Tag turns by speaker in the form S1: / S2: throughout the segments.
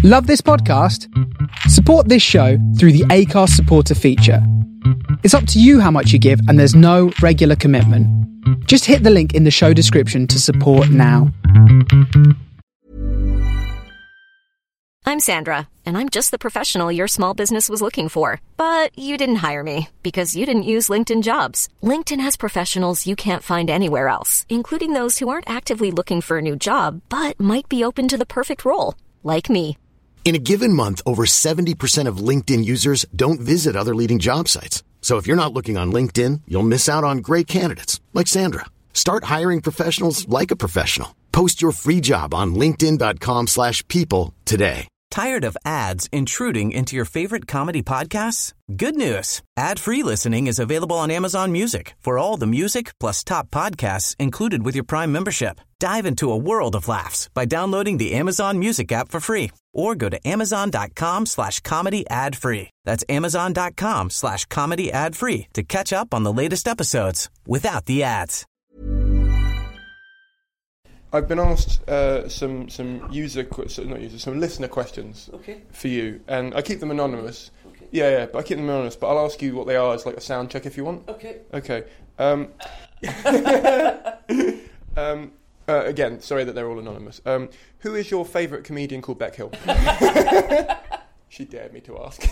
S1: Love this podcast? Support this show through the Acast supporter feature. It's up to you how much you give, and there's no regular commitment. Just hit the link in the show description to support now.
S2: I'm Sandra, and I'm just the professional your small business was looking for. But you didn't hire me because you didn't use LinkedIn Jobs. LinkedIn has professionals you can't find anywhere else, including those who aren't actively looking for a new job, but might be open to the perfect role, like me.
S3: In a given month, over 70% of LinkedIn users don't visit other leading job sites. So if you're not looking on LinkedIn, you'll miss out on great candidates like Sandra. Start hiring professionals like a professional. Post your free job on linkedin.com/people today.
S4: Tired of ads intruding into your favorite comedy podcasts? Good news. Ad-free listening is available on Amazon Music for all the music plus top podcasts included with your Prime membership. Dive into a world of laughs by downloading the Amazon Music app for free or go to amazon.com/comedy ad-free. That's amazon.com/comedy ad-free to catch up on the latest episodes without the ads.
S5: I've been asked some listener questions for you, and I keep them anonymous. Okay. Yeah, but I keep them anonymous. But I'll ask you what they are as like a sound check if you want. Okay. Again, sorry that they're all anonymous. Who is your favourite comedian called Beck Hill? She dared me to ask.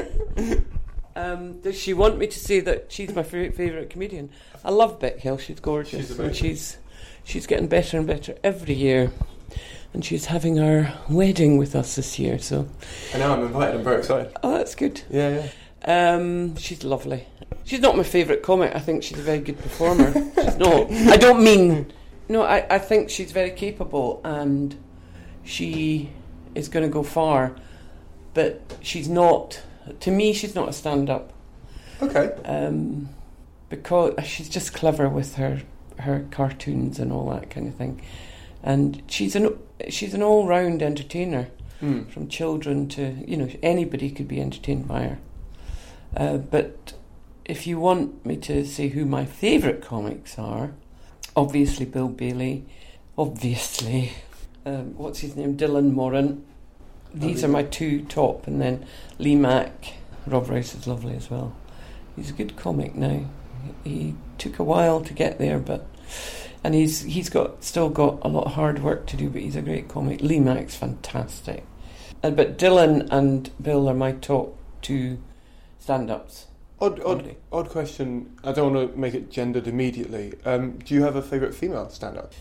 S6: Does she want me to say that she's my favourite comedian? I love Beck Hill. She's gorgeous. She's getting better and better every year, and she's having our wedding with us this year. So
S5: I know, I'm invited. I'm very excited.
S6: Oh, that's good.
S5: Yeah.
S6: She's lovely. She's not my favourite comic. I think she's a very good performer. She's not. I don't mean. No, I think she's very capable, and she is going to go far. But she's not. To me, she's not a stand-up.
S5: Okay.
S6: Because she's just clever with her cartoons and all that kind of thing, and she's an all-round entertainer. From children to anybody could be entertained by her. But if you want me to say who my favourite comics are, obviously Bill Bailey, obviously what's his name, Dylan Moran. These are my two top, and then Lee Mack. Rob Rouse is lovely as well. He's a good comic now. He took a while to get there, and he's still got a lot of hard work to do, but he's a great comic. Lee Mack's fantastic. But Dylan and Bill are my top two stand-ups.
S5: Odd question. I don't want to make it gendered immediately. Do you have a favourite female stand-up?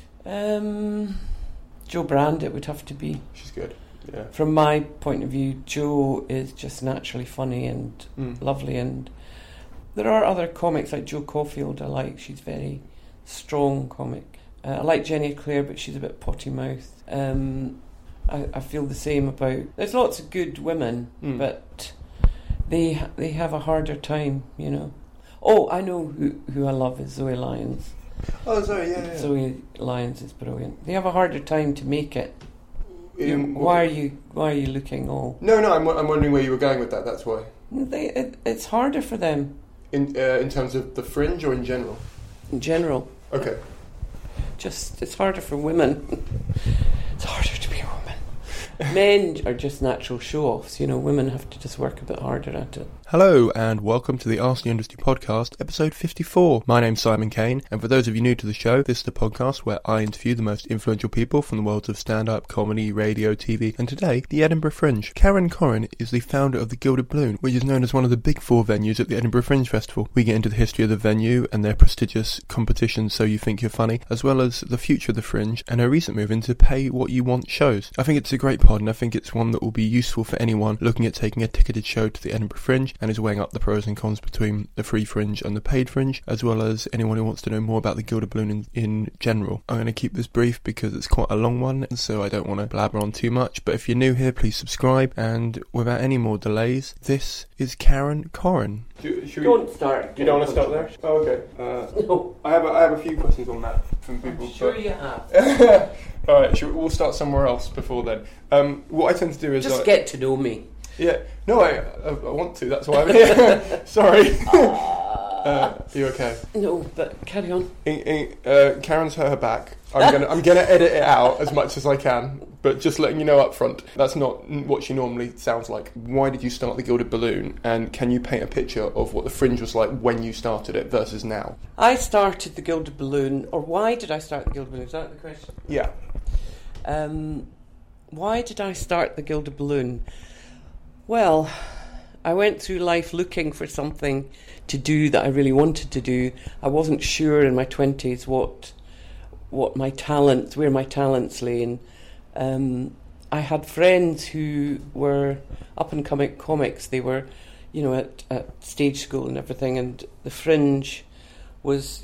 S6: Jo Brand, it would have to be.
S5: She's good. Yeah.
S6: From my point of view, Jo is just naturally funny and lovely, and there are other comics like Jo Caulfield I like. She's very strong comic. I like Jenny Eclair, but she's a bit potty-mouthed. I feel the same about... There's lots of good women, but they have a harder time, Oh, I know who I love is Zoe Lyons.
S5: Oh, Zoe, yeah.
S6: Zoe Lyons is brilliant. They have a harder time to make it. Why are you looking all...
S5: No, I'm wondering where you were going with that, that's why.
S6: It's harder for them.
S5: In terms of the Fringe or in general?
S6: In general.
S5: Okay.
S6: Just, it's harder for women. It's harder to be a woman. Men are just natural show-offs. Women have to just work a bit harder at it.
S5: Hello, and welcome to the Ask the Industry Podcast, episode 54. My name's Simon Kane, and for those of you new to the show, this is the podcast where I interview the most influential people from the worlds of stand-up, comedy, radio, TV, and today, the Edinburgh Fringe. Karen Corrin is the founder of the Gilded Balloon, which is known as one of the big four venues at the Edinburgh Fringe Festival. We get into the history of the venue and their prestigious competition So You Think You're Funny, as well as the future of the Fringe, and her recent move into Pay What You Want shows. I think it's a great pod, and I think it's one that will be useful for anyone looking at taking a ticketed show to the Edinburgh Fringe, and is weighing up the pros and cons between the free Fringe and the paid Fringe, as well as anyone who wants to know more about the Gilded Balloon in general. I'm going to keep this brief because it's quite a long one, so I don't want to blabber on too much, but if you're new here, please subscribe, and without any more delays, this is Karen Corrin.
S6: Don't start.
S5: You don't want to start there? Oh, okay.
S6: No.
S5: I have a few questions on that from people.
S6: I'm sure you have.
S5: Alright, we'll start somewhere else before then. What I tend to do is...
S6: Just get to know me.
S5: Yeah. No, I want to, that's why I'm here. Sorry. Are you okay?
S6: No, but carry on.
S5: Karen's hurt her back. I'm gonna edit it out as much as I can, but just letting you know up front, that's not what she normally sounds like. Why did you start the Gilded Balloon, and can you paint a picture of what the Fringe was like when you started it versus now?
S6: I started the Gilded Balloon, or why did I start the Gilded Balloon? Is that the question?
S5: Yeah.
S6: Why did I start the Gilded Balloon? Well, I went through life looking for something to do that I really wanted to do. I wasn't sure in my 20s where my talents lay. And I had friends who were up-and-coming comics. They were, at stage school and everything. And the Fringe was,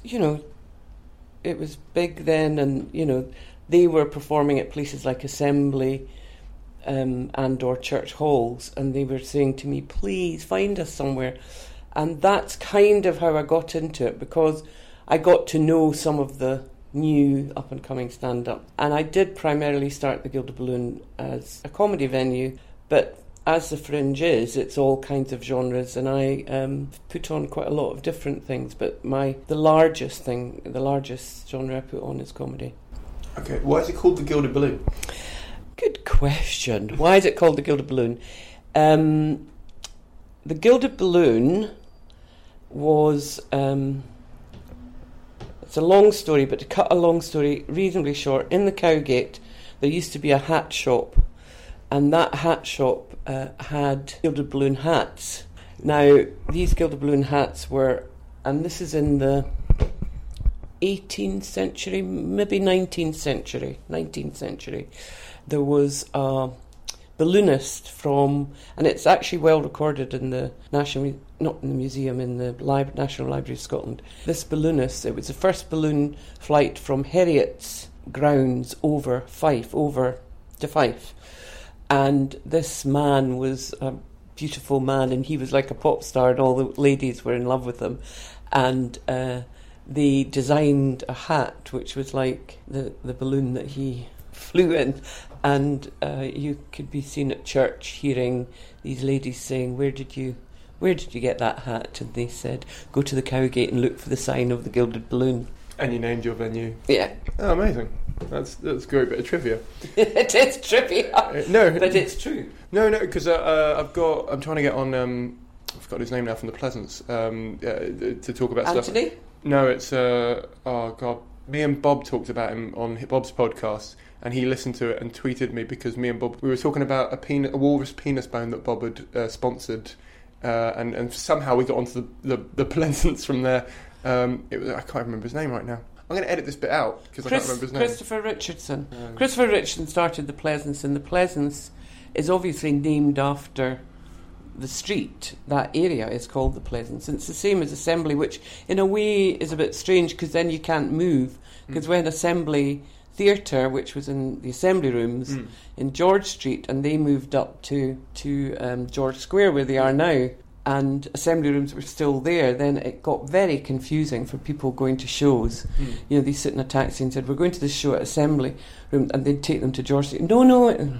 S6: it was big then. And, they were performing at places like Assembly and or church halls. And they were saying to me, please find us somewhere. And that's kind of how I got into it, because I got to know some of the new up-and-coming stand-up. And I did primarily start the Gilded Balloon as a comedy venue, but as the Fringe is, it's all kinds of genres, and I put on quite a lot of different things, but the largest genre I put on is comedy.
S5: Okay, why is it called the Gilded Balloon?
S6: Good question. Why is it called the Gilded Balloon? The Gilded Balloon was... it's a long story, but to cut a long story reasonably short, in the Cowgate there used to be a hat shop, and that hat shop had Gilded Balloon hats. Now, these Gilded Balloon hats were, and this is in the 18th century, maybe 19th century, there was a balloonist from, and it's actually well recorded in the National, not in the museum, in the National Library of Scotland. This balloonist, it was the first balloon flight from Heriot's grounds over to Fife. And this man was a beautiful man, and he was like a pop star, and all the ladies were in love with him. And they designed a hat which was like the balloon that he flew in, and you could be seen at church hearing these ladies saying, where did you get that hat? And they said, go to the Cowgate and look for the sign of the Gilded Balloon.
S5: And you named your venue?
S6: Yeah.
S5: Oh, amazing. That's a great bit of trivia.
S6: It is trivia.
S5: No,
S6: but it's true.
S5: No, because I'm trying to get on. I forgot his name now, from the Pleasance, to talk about
S6: Anthony?
S5: stuff. No, it's oh god. Me and Bob talked about him on Bob's podcast, and he listened to it and tweeted me, because me and Bob, we were talking about a walrus penis bone that Bob had sponsored, and somehow we got onto the Pleasance from there. I can't remember his name right now. I'm going to edit this bit out because I can't remember his name.
S6: Christopher Richardson. Christopher Richardson started the Pleasance, and the Pleasance is obviously named after the street. That area is called the Pleasance, and it's the same as Assembly, which in a way is a bit strange, because then you can't move, because when Assembly Theatre, which was in the Assembly Rooms in George Street, and they moved up to George Square where they are now, and Assembly Rooms were still there, then it got very confusing for people going to shows. They sit in a taxi and said, we're going to this show at Assembly Room, and they'd take them to George Street. No.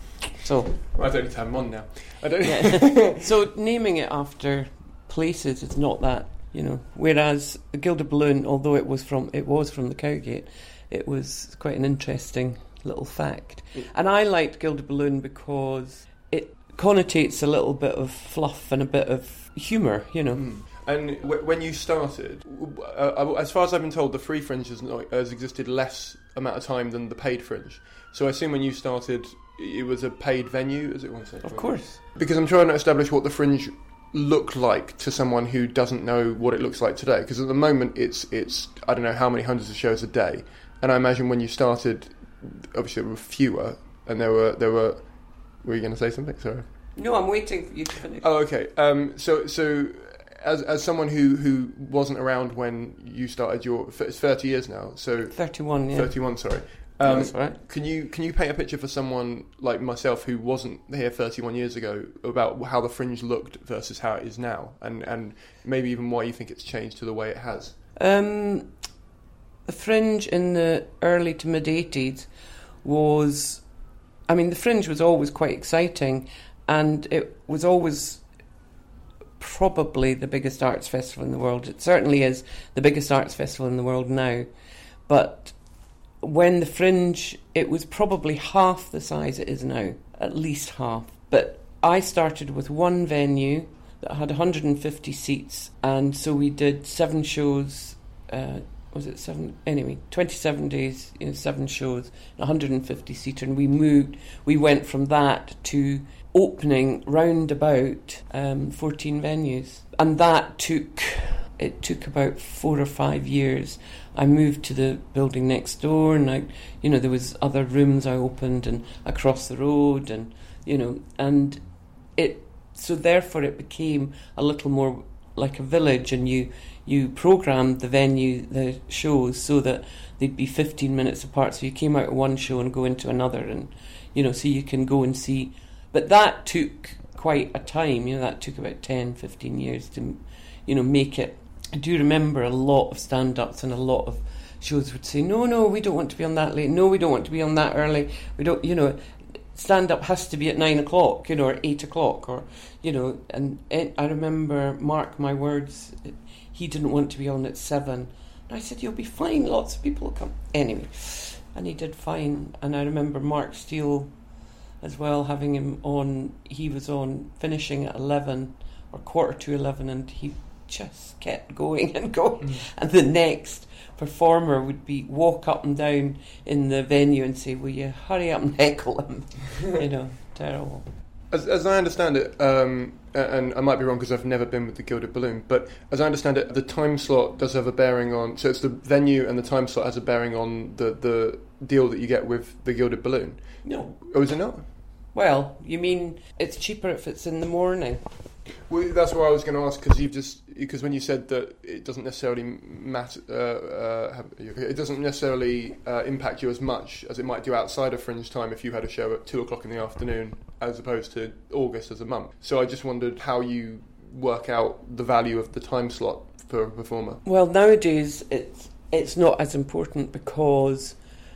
S6: So
S5: I don't need to have them on now. I don't.
S6: So naming it after places is not that, Whereas the Gilded Balloon, although it was from the Cowgate, it was quite an interesting little fact. And I liked Gilded Balloon because it connotates a little bit of fluff and a bit of humour,
S5: And when you started, as far as I've been told, the free Fringe has existed less amount of time than the paid Fringe. So I assume when you started, it was a paid venue, as it was.
S6: Of course.
S5: Because I'm trying to establish what the Fringe looked like to someone who doesn't know what it looks like today. Because at the moment, it's I don't know how many hundreds of shows a day. And I imagine when you started, obviously there were fewer, and there were. Were you going to say something? Sorry.
S6: No, I'm waiting for you to finish.
S5: Oh, okay. So as someone who wasn't around when you started it's 30 years now. So
S6: 31. Yeah.
S5: 31. Sorry.
S6: That's right.
S5: Can you paint a picture for someone like myself who wasn't here 31 years ago about how the Fringe looked versus how it is now, and maybe even why you think it's changed to the way it has?
S6: The Fringe in the early to mid 80s was, the Fringe was always quite exciting, and it was always probably the biggest arts festival in the world. It certainly is the biggest arts festival in the world now. But when the Fringe, it was probably half the size it is now, at least half. But I started with one venue that had 150 seats, and so we did 7 shows, was it 7? Anyway, 27 days, 7 shows, 150 seater, and we went from that to opening round about 14 venues. And that took about 4 or 5 years. I moved to the building next door, and there was other rooms I opened and across the road, and so therefore it became a little more like a village, and you programmed the shows so that they'd be 15 minutes apart, so you came out of one show and go into another, and so you can go and see. But that took quite a time, that took about 10-15 years to make it. I do remember a lot of stand-ups and a lot of shows would say, no, we don't want to be on that late, no, we don't want to be on that early, we don't, stand-up has to be at 9 o'clock, or 8 o'clock, or, and I remember, mark my words, he didn't want to be on at 7. And I said, you'll be fine, lots of people will come. Anyway, and he did fine. And I remember Mark Steele as well, having him on, he was on finishing at 11 or 11:15, and he just kept going and going. And the next performer would walk up and down in the venue and say, will you hurry up and heckle him? Terrible.
S5: As I understand it, and I might be wrong because I've never been with the Gilded Balloon, but as I understand it, the time slot does have a bearing on, so it's the venue and the time slot has a bearing on the deal that you get with the Gilded Balloon.
S6: No.
S5: Oh, is it not?
S6: Well, you mean it's cheaper if it's in the morning?
S5: Well, that's what I was going to ask, because when you said that it doesn't necessarily matter, it doesn't necessarily impact you as much as it might do outside of Fringe time if you had a show at 2 o'clock in the afternoon as opposed to August as a month. So I just wondered how you work out the value of the time slot for a performer.
S6: Well, nowadays it's not as important because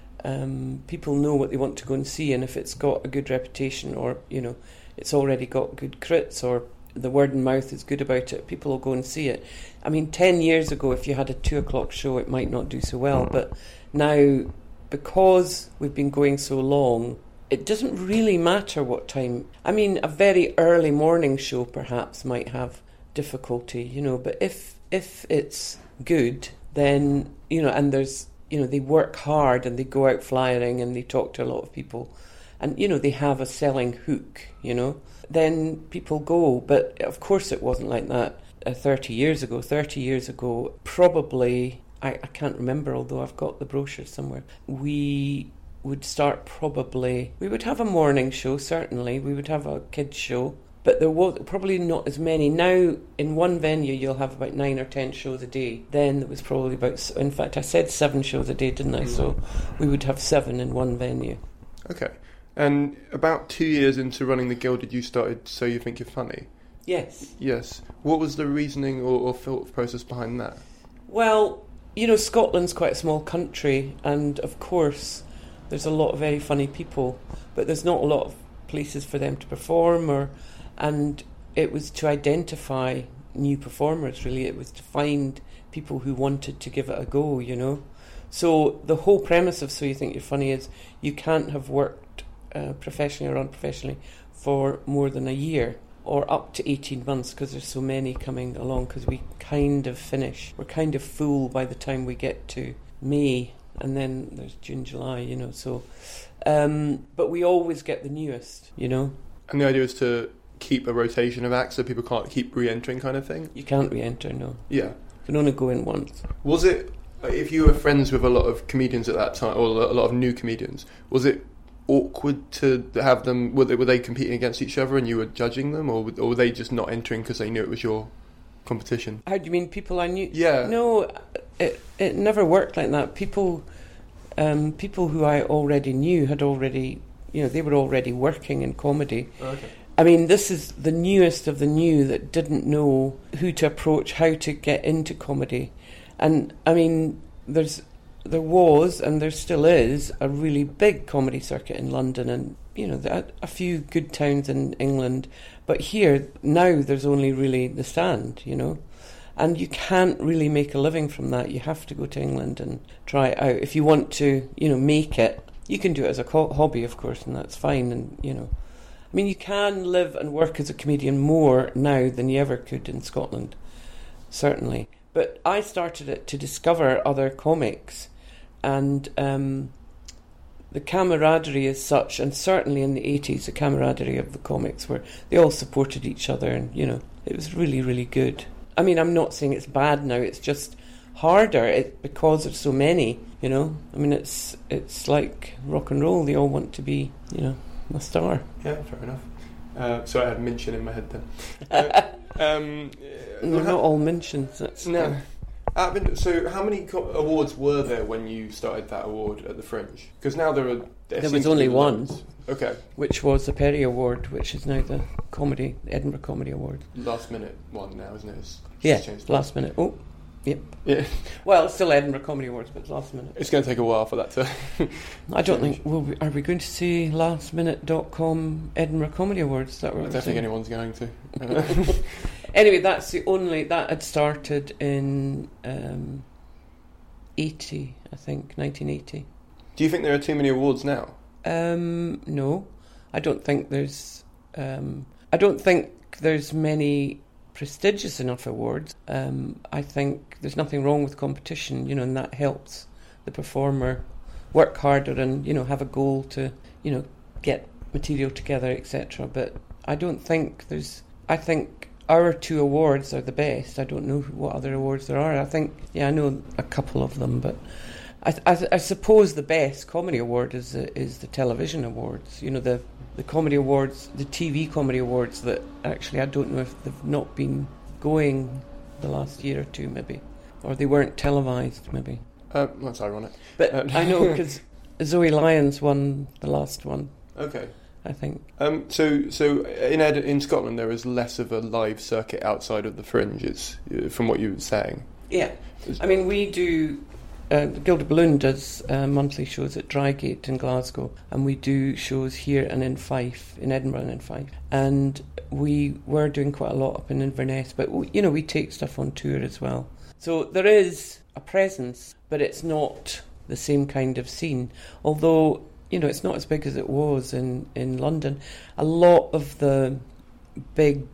S6: people know what they want to go and see, and if it's got a good reputation, or it's already got good crits, or the word and mouth is good about it, people will go and see it. I mean, 10 years ago, if you had a 2 o'clock show, it might not do so well. But now, because we've been going so long, it doesn't really matter what time. I mean, a very early morning show perhaps might have difficulty, but if it's good, then, and there's, they work hard and they go out flyering and they talk to a lot of people, and, they have a selling hook, then people go. But of course it wasn't like that 30 years ago. 30 years ago, probably, I can't remember, although I've got the brochure somewhere, we would start we would have a morning show, certainly, we would have a kids show, but there was probably not as many. Now, in one venue, you'll have about 9 or 10 shows a day. Then there was probably in fact, I said 7 shows a day, didn't I? So we would have 7 in one venue.
S5: Okay. And about 2 years into running the Gilded, you started So You Think You're Funny?
S6: Yes.
S5: Yes. What was the reasoning or thought process behind that?
S6: Well, Scotland's quite a small country, and of course there's a lot of very funny people, but there's not a lot of places for them to perform, and it was to identify new performers, really. It was to find people who wanted to give it a go, So the whole premise of So You Think You're Funny is you can't have worked professionally or unprofessionally for more than a year, or up to 18 months, because there's so many coming along, because we kind of finish. We're kind of full by the time we get to May, and then there's June, July, so... but we always get the newest, And
S5: the idea is to keep a rotation of acts so people can't keep re-entering kind of thing?
S6: You can't re-enter, no.
S5: Yeah.
S6: You can only go in once.
S5: Was it, if you were friends with a lot of comedians at that time, or a lot of new comedians, was it awkward to have them, were they competing against each other and you were judging them, or were they just not entering because they knew it was your competition?
S6: How do you mean, people I knew?
S5: Yeah.
S6: No, it never worked like that. People who I already knew had already, they were already working in comedy.
S5: Okay.
S6: I mean, this is the newest of the new that didn't know who to approach, how to get into comedy. And, I mean, there was, and there still is, a really big comedy circuit in London, and a few good towns in England, but here now there's only really the Stand, and you can't really make a living from that. You have to go to England and try it out. If you want to, make it, you can do it as a hobby, of course, and that's fine. And, you can live and work as a comedian more now than you ever could in Scotland, certainly. But I started it to discover other comics, and the camaraderie is such, and certainly in the 80s, the camaraderie of the comics where they all supported each other, and, it was really, really good. I'm not saying it's bad now, it's just harder because there's so many, it's like rock and roll, they all want to be, a star.
S5: Yeah, fair enough. So I had Minchin in my head then.
S6: They're not all Minchins.
S5: No. So how many awards were there when you started that award at the Fringe? Because now there
S6: was only one.
S5: Okay.
S6: Which was the Perry Award, which is now the Edinburgh Comedy Award.
S5: Last minute one now, isn't it?
S6: Last minute. Oh, yep.
S5: Yeah.
S6: Well, it's still Edinburgh Comedy Awards, but it's last minute.
S5: It's going to take a while for that to
S6: I don't think... are we going to see lastminute.com Edinburgh Comedy Awards? Is that what
S5: I don't think anyone's going to.
S6: Anyway, that's the only... That had started in 80, I think, 1980.
S5: Do you think there are too many awards now?
S6: No. I don't think there's... I don't think there's many prestigious enough awards. I think there's nothing wrong with competition, and that helps the performer work harder and, have a goal to, get material together, etc. But I don't think there's... I think our two awards are the best. I don't know what other awards there are. I think, I know a couple of them, but I suppose the best comedy award is the television awards. The comedy awards, the TV comedy awards that actually I don't know if they've not been going the last year or two maybe, or they weren't televised maybe.
S5: That's ironic.
S6: But I know because Zoe Lyons won the last one.
S5: Okay.
S6: I think.
S5: So in Scotland there is less of a live circuit outside of the Fringes, from what you were saying.
S6: Yeah. We do... Gilded Balloon does monthly shows at Drygate in Glasgow, and we do shows here and in Fife, in Edinburgh and in Fife. And we were doing quite a lot up in Inverness, but we take stuff on tour as well. So there is a presence, but it's not the same kind of scene. Although, it's not as big as it was in London. A lot of the big...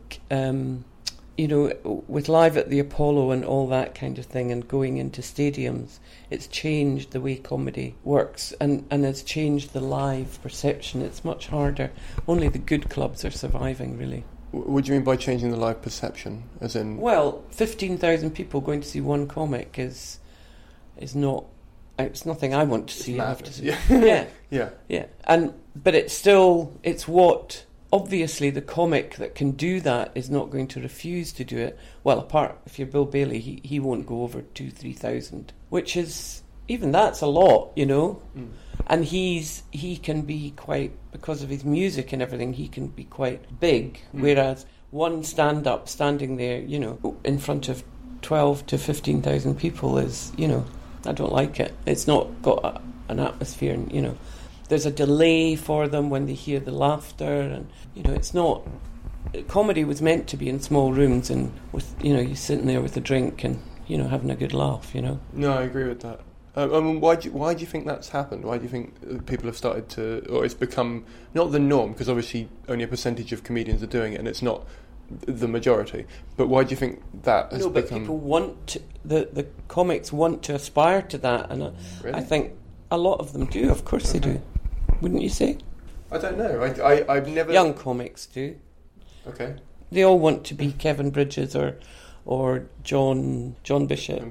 S6: with Live at the Apollo and all that kind of thing and going into stadiums, it's changed the way comedy works and has changed the live perception. It's much harder. Only the good clubs are surviving, really.
S5: What do you mean by changing the live perception? As in... Well,
S6: 15,000 people going to see one comic is not... It's nothing I want to see, I have to say.
S5: Yeah.
S6: Yeah. But it's what... Obviously, the comic that can do that is not going to refuse to do it. Well, apart if you're Bill Bailey, he won't go over 2,000-3,000, which is even that's a lot, And he can be quite, because of his music and everything, he can be quite big. Whereas one stand-up standing there, in front of 12 to 15,000 people is, I don't like it. It's not got an atmosphere, and there's a delay for them when they hear the laughter, and it's not... Comedy was meant to be in small rooms and with you sitting there with a drink and having a good laugh.
S5: No, I agree with that. Why do you think that's happened? Why do you think people have started to, or it's become not the norm? Because obviously only a percentage of comedians are doing it, and it's not the majority. But why do you think that has become? No, but
S6: people want to, the comics want to aspire to that, and
S5: really?
S6: I think a lot of them do. Of course, they do. Wouldn't you say?
S5: I don't know. I've never...
S6: Young comics do.
S5: Okay.
S6: They all want to be Kevin Bridges or John Bishop.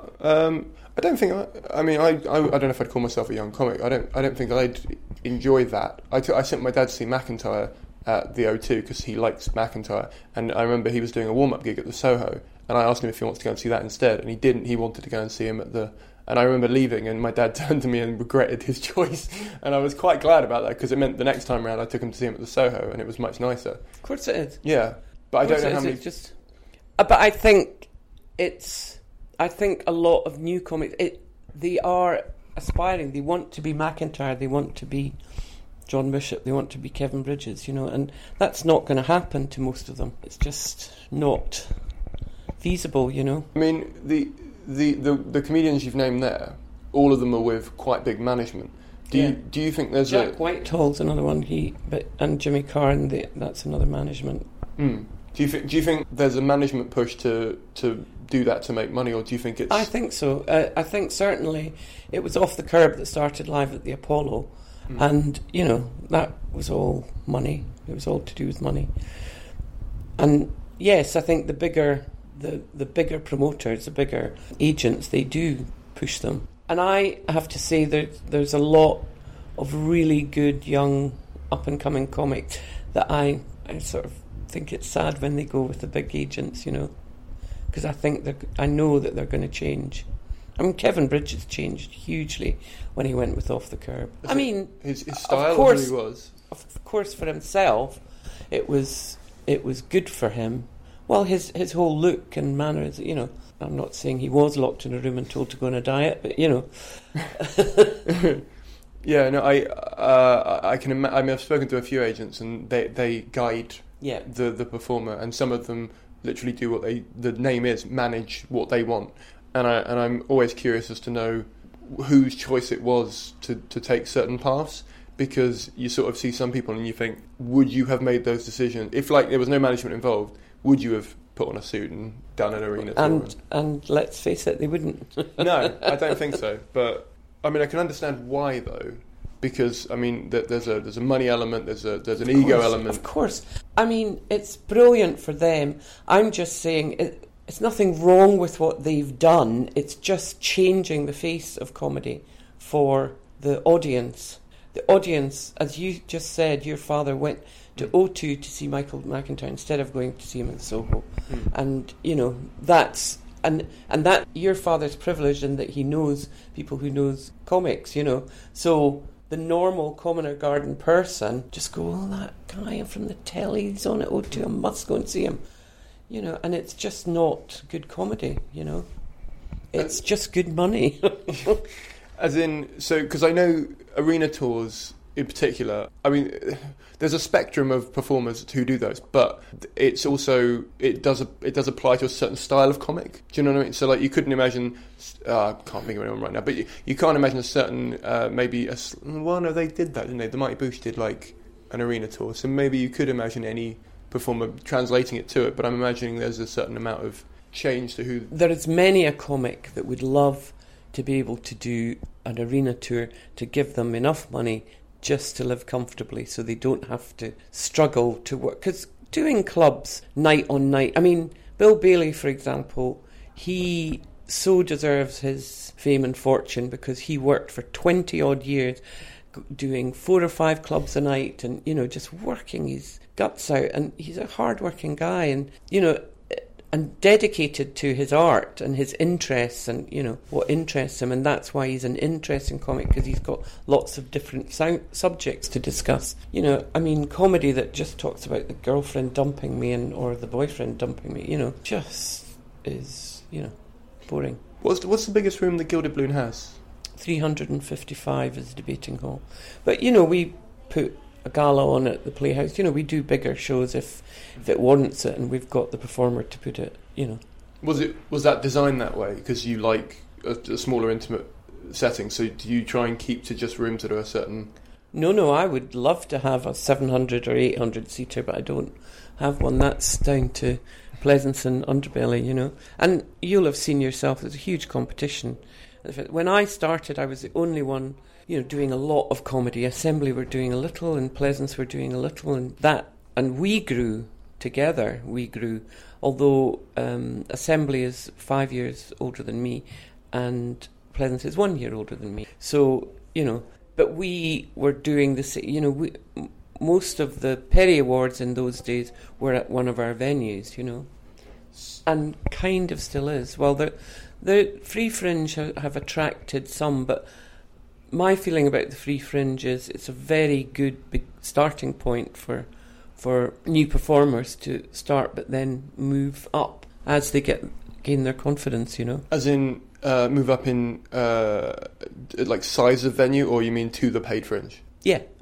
S5: I don't think... I don't know if I'd call myself a young comic. I don't think I'd enjoy that. I sent my dad to see McIntyre at the O2 because he likes McIntyre, and I remember he was doing a warm-up gig at the Soho, and I asked him if he wants to go and see that instead, and he didn't. He wanted to go and see him at the... And I remember leaving, and my dad turned to me and regretted his choice. And I was quite glad about that, because it meant the next time round I took him to see him at the Soho, and it was much nicer.
S6: Of course it is.
S5: Yeah, but I don't know how many...
S6: But I think I think a lot of new comics, they are aspiring. They want to be McIntyre. They want to be, John Bishop, they want to be Kevin Bridges, you know, and that's not going to happen to most of them. It's just not feasible, you know.
S5: I mean, the comedians you've named there, all of them are with quite big management. Do you think there's
S6: Jack Whitehall's another one, and Jimmy Carr, and that's another management.
S5: Do you think there's a management push to do that to make money, or do you think it's...
S6: I think so. I think certainly it was Off the Curb that started live at the Apollo, and, you know, that was all money. It was all to do with money. And yes, I think the bigger promoters, the bigger agents, they do push them. And I have to say there's a lot of really good young up-and-coming comics that I sort of think it's sad when they go with the big agents, you know, because I know that they're going to change. I mean, Kevin Bridges changed hugely when he went with Off the Curb. I mean,
S5: his style,
S6: of course,
S5: really was.
S6: Of course, for himself, it was good for him. Well, his whole look and manners, you know. I'm not saying he was locked in a room and told to go on a diet, but, you know.
S5: Yeah, no, I can imagine. I mean, I've spoken to a few agents, and they guide the performer, and some of them literally do what the name is, manage what they want. And I'm always curious as to know whose choice it was to take certain paths, because you sort of see some people and you think, would you have made those decisions if, like, there was no management involved? Would you have put on a suit and done an arena tour?
S6: And let's face it, they wouldn't.
S5: No, I don't think so. But I mean, I can understand why, though, because I mean, there's a money element, there's an ego element.
S6: Of course, I mean, it's brilliant for them. I'm just saying it's nothing wrong with what they've done. It's just changing the face of comedy for the audience. The audience, as you just said, your father went to O2 to see Michael McIntyre instead of going to see him in Soho. And, you know, that's... And that your father's privileged in that he knows people who knows comics, you know. So the normal commoner garden person just go, oh, that guy from the telly, he's on at O2, I must go and see him. You know, and it's just not good comedy, you know. It's just good money.
S5: As in, so, because I know arena tours in particular, I mean, there's a spectrum of performers who do those, but it's also, it does apply to a certain style of comic. Do you know what I mean? So, like, you couldn't imagine, I can't think of anyone right now, but you can't imagine a certain, well, no, they did that, didn't they? The Mighty Boosh did, like, an arena tour, so maybe you could imagine any performer translating it to it, but I'm imagining there's a certain amount of change to who...
S6: There is many a comic that would love to be able to do an arena tour to give them enough money just to live comfortably so they don't have to struggle to work. Because doing clubs night on night, I mean, Bill Bailey, for example, he so deserves his fame and fortune because he worked for 20-odd years doing 4 or 5 clubs a night and, you know, just working his guts out. And he's a hard-working guy and, you know, and dedicated to his art and his interests and, you know, what interests him. And that's why he's an interesting comic, because he's got lots of different subjects to discuss. You know, I mean, comedy that just talks about the girlfriend dumping me or the boyfriend dumping me, you know, just is, you know, boring.
S5: What's the biggest room the Gilded Balloon has?
S6: 355 is Debating Hall. But, you know, we put a gala on at the Playhouse. You know, we do bigger shows if it warrants it, and we've got the performer to put it, you know.
S5: Was that designed that way because you like a smaller, intimate setting? So do you try and keep to just rooms that are a certain...
S6: No, I would love to have a 700 or 800 seater, but I don't have one. That's down to Pleasance and Underbelly, you know. And you'll have seen yourself, there's a huge competition. When I started, I was the only one, you know, doing a lot of comedy. Assembly were doing a little, and Pleasance were doing a little, and we grew together. We grew, although Assembly is 5 years older than me, and Pleasance is 1 year older than me. So, you know, but we were doing the, you know, most of the Perry Awards in those days were at one of our venues, you know, and kind of still is. Well, the Free Fringe have attracted some, but my feeling about the Free Fringe is it's a very good big starting point for new performers to start, but then move up as they gain their confidence, you know. As
S5: in move up in like size of venue, or you mean to the paid Fringe?
S6: Yeah,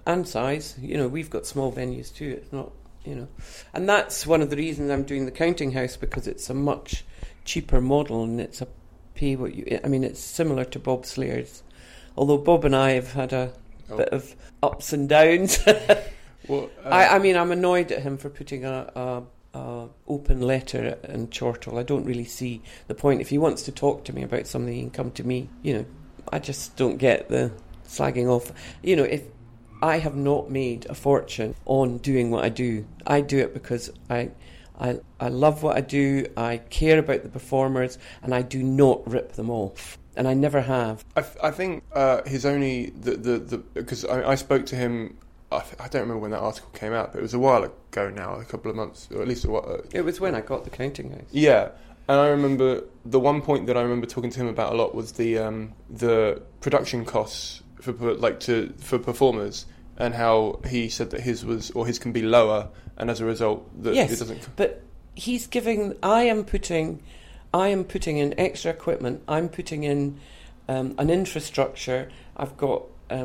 S6: and size. You know, we've got small venues too. It's not, you know, and that's one of the reasons I'm doing the Counting House, because it's a much cheaper model, and it's a pay what you. I mean, it's similar to Bob Slayer's, although Bob and I have had a bit of ups and downs.
S5: Well,
S6: I mean, I'm annoyed at him for putting a open letter in Chortle. I don't really see the point. If he wants to talk to me about something, he can come to me. You know, I just don't get the slagging off. You know, if I have not made a fortune on doing what I do it because I love what I do. I care about the performers, and I do not rip them off. And I never have.
S5: I think his only because I spoke to him. I don't remember when that article came out, but it was a while ago now, a couple of months, or at least a while.
S6: It was when I got the Counting House.
S5: Yeah, and I remember the one point that I remember talking to him about a lot was the production costs for performers, and how he said that his can be lower, and as a result that
S6: yes,
S5: it doesn't.
S6: But he's giving. I am putting in extra equipment. I'm putting in an infrastructure. I've got.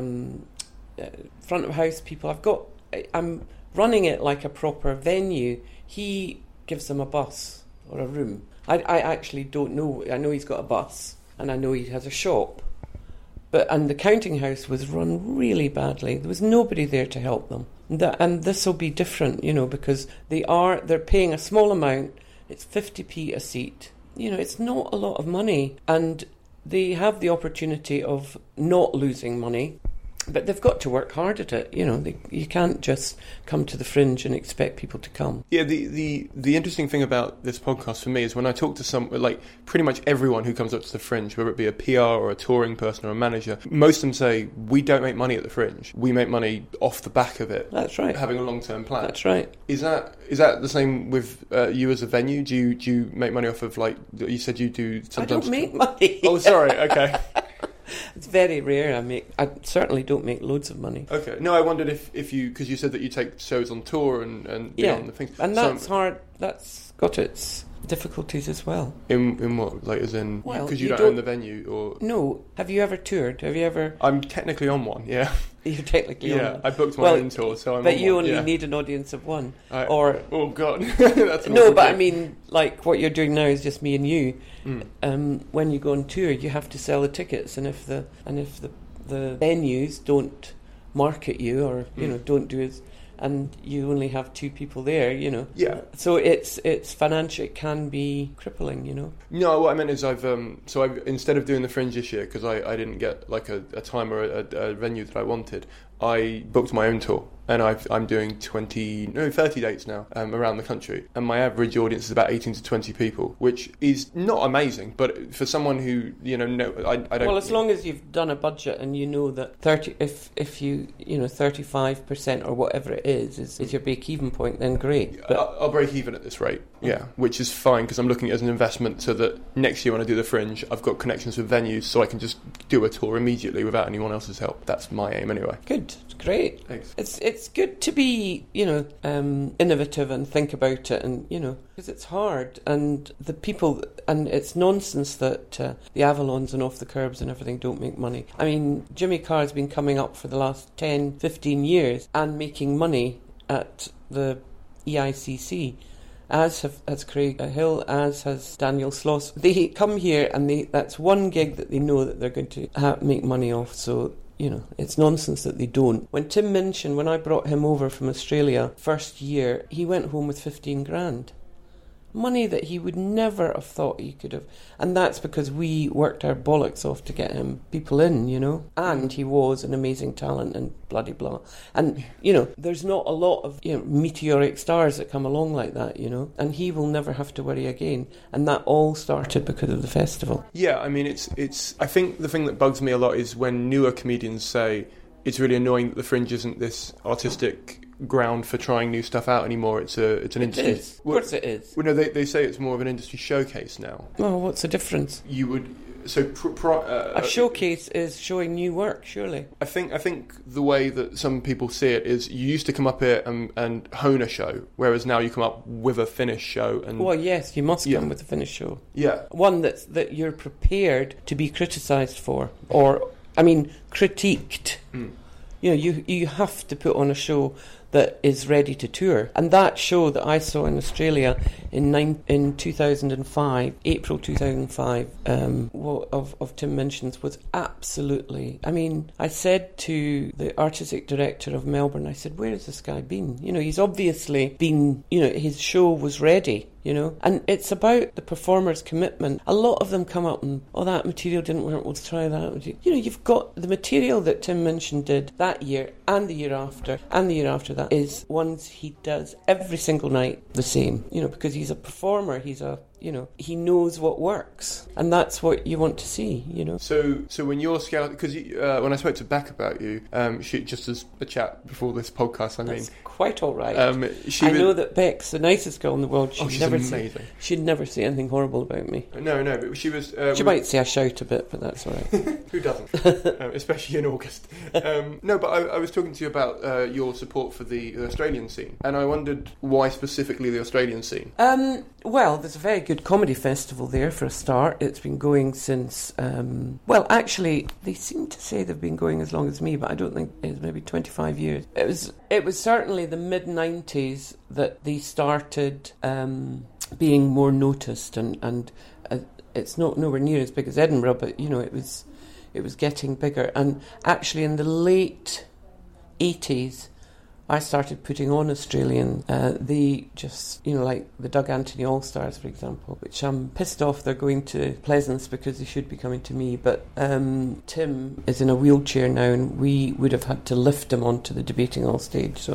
S6: Front of house people. I'm running it like a proper venue. He gives them a bus or a room. I actually don't know. I know he's got a bus, and I know he has a shop. And the Counting House was run really badly. There was nobody there to help them. And this will be different, you know, because they're paying a small amount. It's 50p a seat. You know, it's not a lot of money, and they have the opportunity of not losing money. But they've got to work hard at it. You know, you can't just come to the Fringe and expect people to come.
S5: Yeah, the interesting thing about this podcast for me is when I talk to pretty much everyone who comes up to the Fringe, whether it be a PR or a touring person or a manager, most of them say, we don't make money at the Fringe. We make money off the back of it.
S6: That's right.
S5: Having a long-term plan.
S6: That's right.
S5: Is that the same with you as a venue? Do you make money off of, like, you said you do sometimes?
S6: I don't make money.
S5: Oh, sorry, okay.
S6: It's very rare. I certainly don't make loads of money.
S5: Okay. No, I wondered if you, because you said that you take shows on tour and beyond the things.
S6: And that's hard. That's got its difficulties as well.
S5: In what? Like, as in, because you don't own the venue, or?
S6: No. Have you ever toured? Have you ever?
S5: I'm technically on one, yeah.
S6: You're technically on one.
S5: Yeah, I booked my own tour, so I'm
S6: but
S5: on
S6: you
S5: one,
S6: only need an audience of one.
S5: Oh, God. That's an
S6: no, but I mean, like, what you're doing now is just me and you. When you go on tour, you have to sell the tickets, and if the venues don't market you, or you know, don't do it, and you only have two people there, you know.
S5: Yeah.
S6: So it's financial. It can be crippling, you know.
S5: No, what I meant is I've instead of doing the Fringe this year, because I didn't get like a time or a venue that I wanted, I booked my own tour, and I'm doing 30 dates now around the country, and my average audience is about 18 to 20 people, which is not amazing, but for someone who, you know, I don't.
S6: Well, as long as you've done a budget and you know that 35% or whatever it is your break-even point, then great. But
S5: I'll break even at this rate, yeah, which is fine, because I'm looking at it as an investment, so that next year when I do the Fringe, I've got connections with venues, so I can just do a tour immediately without anyone else's help. That's my aim anyway.
S6: Good. Great.
S5: Thanks.
S6: It's good to be, you know, innovative and think about it, and you know, because it's hard, and the people, and it's nonsense that the Avalons and Off the Curbs and everything don't make money. I mean, Jimmy Carr's been coming up for the last 10, 15 years and making money at the EICC. As has Craig Hill, as has Daniel Sloss. They come here, and that's one gig that they know that they're going to make money off. So, you know, it's nonsense that they don't. When Tim Minchin, when I brought him over from Australia first year, he went home with 15 grand. Money that he would never have thought he could have. And that's because we worked our bollocks off to get him people in, you know. And he was an amazing talent and bloody blah. And, you know, there's not a lot of, you know, meteoric stars that come along like that, you know. And he will never have to worry again. And that all started because of the festival.
S5: Yeah, I mean, it's. I think the thing that bugs me a lot is when newer comedians say it's really annoying that the Fringe isn't this artistic ground for trying new stuff out anymore. It's an industry.
S6: It is. Of course it is.
S5: Well, no, they say it's more of an industry showcase now.
S6: Well, what's the difference?
S5: You would
S6: a showcase is showing new work, surely.
S5: I think the way that some people see it is you used to come up here and hone a show, whereas now you come up with a finished show. And
S6: well, yes, you must come with a finished show.
S5: Yeah,
S6: one that you're prepared to be criticised for, or I mean, critiqued. you have to put on a show that is ready to tour. And that show that I saw in Australia in 2005, April 2005, of Tim Minchin's was absolutely... I mean, I said to the artistic director of Melbourne, I said, where has this guy been? He's obviously been, his show was ready. And it's about the performer's commitment. A lot of them come up and, that material didn't work, let's try that. You've got the material that Tim Minchin did that year and the year after and the year after that is ones he does every single night the same, because he's a performer, he knows what works, and that's what you want to see,
S5: So when you're scouting, because when I spoke to Beck about you, she, just as a chat before this podcast,
S6: that's quite all right.
S5: I
S6: know that Beck's the nicest girl in the world.
S5: She's amazing.
S6: She'd never say anything horrible about me.
S5: No, but she was...
S6: she might say I shout a bit, but that's all right.
S5: Who doesn't? Especially in August. No, but I was talking to you about your support for the Australian scene, and I wondered why specifically the Australian scene.
S6: Well, there's a very good comedy festival there for a start. It's been going since... actually, they seem to say they've been going as long as me, but I don't think it's maybe 25 years. It was certainly the mid-90s that they started being more noticed, and it's not nowhere near as big as Edinburgh, but it was getting bigger. And actually, in the late 80s, I started putting on Australian. They just, like the Doug Anthony All-Stars, for example, which I'm pissed off they're going to Pleasance because they should be coming to me. But Tim is in a wheelchair now, and we would have had to lift him onto the Debating All stage. So,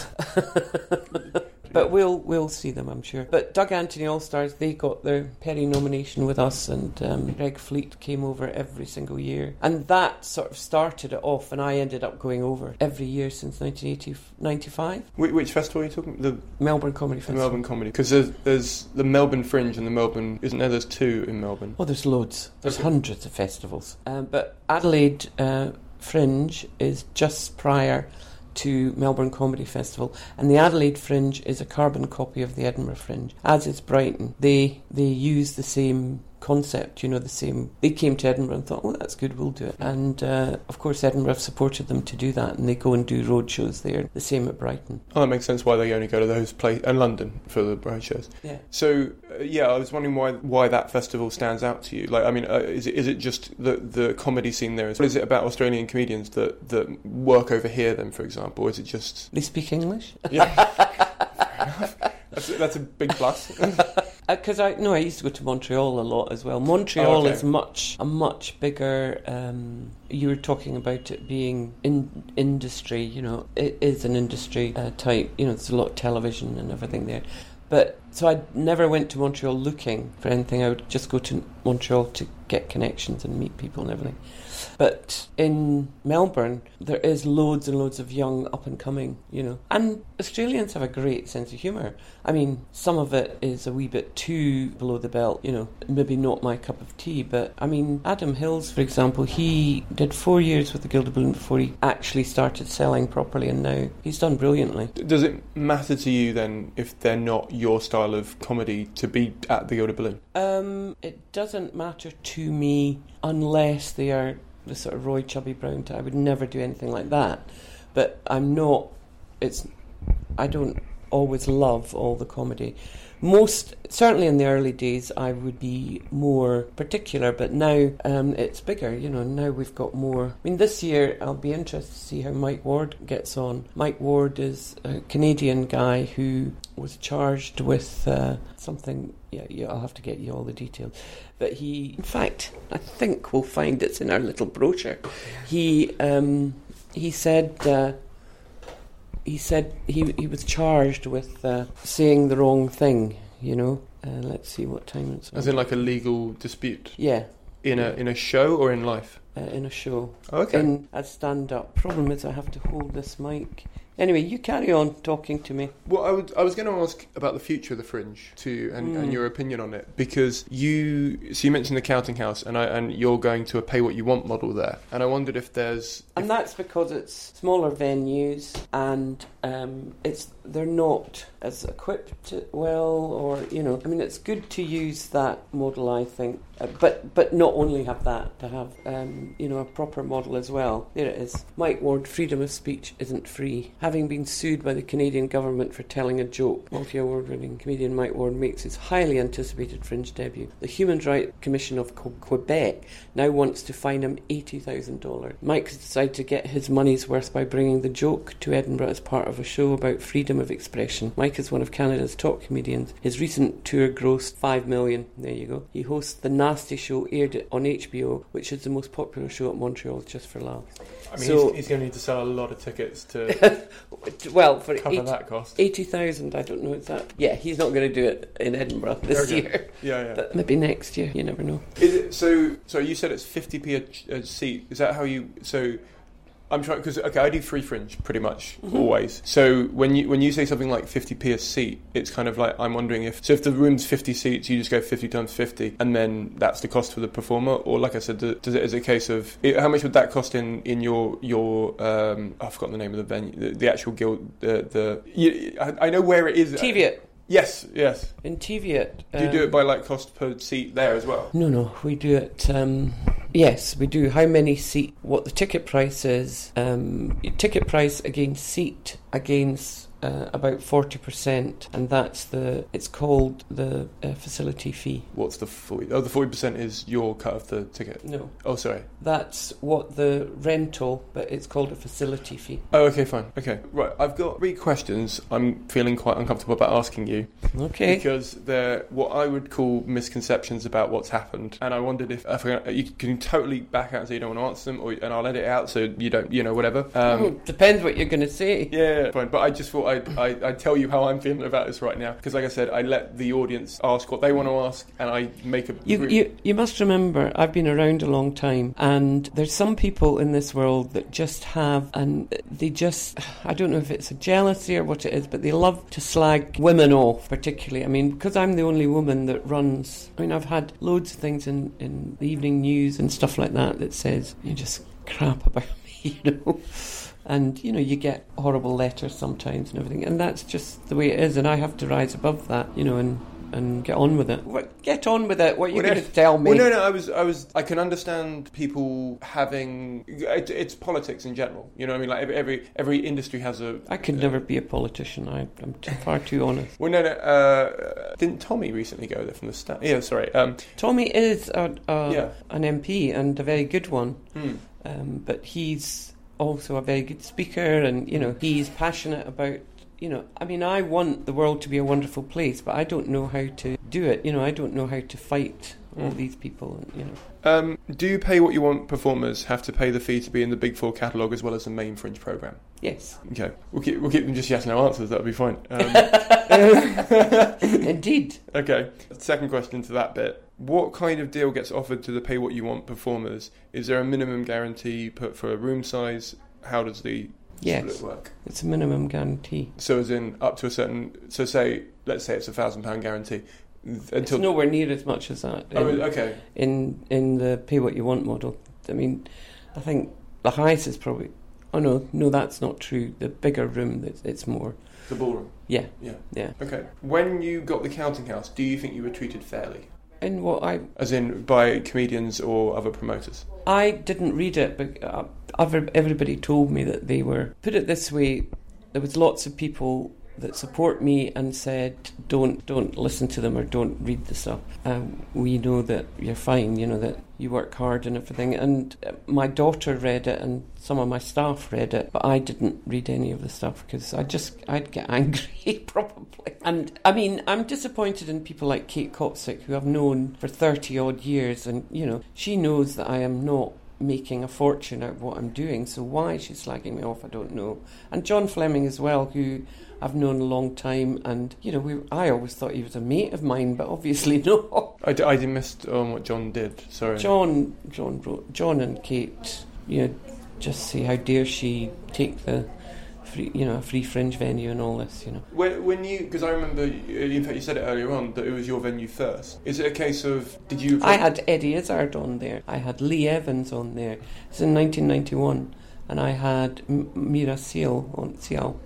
S6: but we'll see them, I'm sure. But Doug Anthony All-Stars, they got their Perry nomination with us, and Greg Fleet came over every single year. And that sort of started it off, and I ended up going over every year since 1995.
S5: Which festival are you talking about? The
S6: Melbourne Comedy Festival.
S5: The Melbourne Comedy. Because there's the Melbourne Fringe and the Melbourne... Isn't there? There's two in Melbourne.
S6: Oh, there's loads. There's hundreds of festivals. But Adelaide Fringe is just prior to Melbourne Comedy Festival, and the Adelaide Fringe is a carbon copy of the Edinburgh Fringe, as is Brighton. They use the same concept, the same... They came to Edinburgh and thought, that's good, we'll do it. And of course Edinburgh have supported them to do that, and they go and do road shows there. The same at Brighton.
S5: Oh, that makes sense why they only go to those places, and London for the road shows.
S6: Yeah.
S5: So I was wondering why that festival stands out to you. Like, I mean, is it just the comedy scene there? What is it about Australian comedians that work over here then, for example? Or is it just...
S6: They speak English?
S5: Yeah. Fair enough. That's a big plus.
S6: Because I used to go to Montreal a lot as well. Montreal is a much bigger... you were talking about it being in industry, it is an industry type, there's a lot of television and everything there. But so I never went to Montreal looking for anything. I would just go to Montreal to get connections and meet people and everything. But in Melbourne, there is loads and loads of young up-and-coming, And Australians have a great sense of humour. I mean, some of it is a wee bit too below the belt, maybe not my cup of tea. But, I mean, Adam Hills, for example, he did 4 years with the Gilded Balloon before he actually started selling properly, and now he's done brilliantly.
S5: Does it matter to you, then, if they're not your style of comedy, to be at the Gilded Balloon?
S6: It doesn't matter to me unless they are the sort of Roy Chubby Brown type. I would never do anything like that. But I'm not... I don't always love all the comedy. Certainly in the early days, I would be more particular, but now it's bigger, now we've got more. I mean, this year I'll be interested to see how Mike Ward gets on. Mike Ward is a Canadian guy who was charged with something, I'll have to get you all the details. But he, in fact, I think we'll find it's in our little brochure. He said... He said he was charged with saying the wrong thing, Let's see what time it's on.
S5: As in like a legal dispute?
S6: Yeah.
S5: In a show or in life?
S6: In a show.
S5: Oh, okay.
S6: In a stand-up. Problem is I have to hold this mic. Anyway, you carry on talking to me.
S5: Well, I was going to ask about the future of the Fringe too, and your opinion on it, because you mentioned the Counting House, and you're going to a pay what you want model there, and I wondered if there's...
S6: And that's because it's smaller venues, and it's they're not as equipped well, or, you know, I mean, it's good to use that model, I think, but not only have that, to have, you know, a proper model as well. There it is. Mike Ward, freedom of speech isn't free. Having been sued by the Canadian government for telling a joke, multi-award-winning comedian Mike Ward makes his highly anticipated Fringe debut. The Human Rights Commission of Quebec now wants to fine him $80,000. Mike has decided to get his money's worth by bringing the joke to Edinburgh as part of a show about freedom of expression. Mike is one of Canada's top comedians. His recent tour grossed $5 million. There you go. He hosts The Nasty Show, aired on HBO, which is the most popular show at Montreal, just for laughs.
S5: I mean, so, he's going to need to sell a lot of tickets to
S6: well, for
S5: cover that cost.
S6: 80,000, I don't know exactly. Yeah, he's not going to do it in Edinburgh this year.
S5: Yeah.
S6: But maybe next year, you never know.
S5: Is it, so you said it's 50p a seat. Is that how you... So I'm trying, because I do free Fringe pretty much always. So when you say something like 50p a seat, it's kind of like, I'm wondering if the room's 50 seats, you just go 50 times 50, and then that's the cost for the performer, or like I said, is it a case of how much would that cost in your I've forgotten the name of the venue, the actual guild, I know where it is.
S6: Teviot.
S5: Yes.
S6: In Teviot.
S5: Do you do it by like cost per seat there as well?
S6: No, we do it. Yes, we do. How many seat? What the ticket price is? Ticket price against seat against about 40%, and it's called the facility fee.
S5: What's the 40? Oh, the 40% is your cut of the ticket.
S6: No.
S5: Oh, sorry.
S6: That's what the rental, but it's called a facility fee.
S5: Oh, okay, fine. Okay, right. I've got 3 questions I'm feeling quite uncomfortable about asking you.
S6: Okay.
S5: Because they're what I would call misconceptions about what's happened, and I wondered if you can totally back out and say you don't want to answer them, and I'll edit it out so you don't, whatever.
S6: Depends what you're going to say.
S5: Yeah, fine. But I just thought I'd tell you how I'm feeling about this right now, because like I said, I let the audience ask what they want to ask, and I make a...
S6: You must remember, I've been around a long time, and there's some people in this world that just have, and they just, I don't know if it's a jealousy or what it is, but they love to slag women off, particularly. I mean, because I'm the only woman that runs, I mean, I've had loads of things in the evening news and stuff like that says, you just crap about me, And, you get horrible letters sometimes and everything. And that's just the way it is. And I have to rise above that, and get on with it. Get on with it. What are you going to tell me?
S5: Well, no. I can understand people having... It's politics in general. You know what I mean? Like every industry has a...
S6: I could never be a politician. I'm far too honest.
S5: Well, no. Didn't Tommy recently go there from the start? Yeah, sorry.
S6: Tommy is an MP and a very good one. But he's... also a very good speaker, and he's passionate about I mean, I want the world to be a wonderful place, but I don't know how to do it. I don't know how to fight all these people.
S5: Do you pay what you want performers have to pay the fee to be in the Big Four catalogue as well as the main Fringe programme?
S6: Yes.
S5: Okay, we'll keep them just yes no answers. That'll be fine.
S6: Indeed.
S5: Okay. Second question to that bit. What kind of deal gets offered to the pay what you want performers? Is there a minimum guarantee put for a room size? How does the split work?
S6: It's a minimum guarantee.
S5: So as in up to a certain... So let's say it's £1,000 guarantee.
S6: It's nowhere near as much as that.
S5: Okay.
S6: In the pay what you want model. I mean, I think the highest is probably... Oh, no, that's not true. The bigger room, it's more...
S5: The ballroom?
S6: Yeah.
S5: Okay. When you got the Counting House, do you think you were treated fairly?
S6: In what
S5: As in by comedians or other promoters?
S6: I didn't read it, but everybody told me that they were... Put it this way, there was lots of people that support me and said, don't listen to them or don't read the stuff. We know that you're fine, that you work hard and everything. And my daughter read it and some of my staff read it, but I didn't read any of the stuff because I'd get angry probably. And I mean, I'm disappointed in people like Kate Kopsick, who I've known for 30 odd years, and she knows that I am not making a fortune out of what I'm doing, so why she's slagging me off, I don't know. And John Fleming as well, who I've known a long time, and I always thought he was a mate of mine, but obviously not.
S5: I missed what John did. Sorry.
S6: John and Kate, just say how dare she take the a free Fringe venue and all this,
S5: When you, because I remember, in fact, you said it earlier on that it was your venue first. Is it a case of did you?
S6: I had Eddie Izzard on there. I had Lee Evans on there. It's in 1991, and I had Mira Seal on Seal.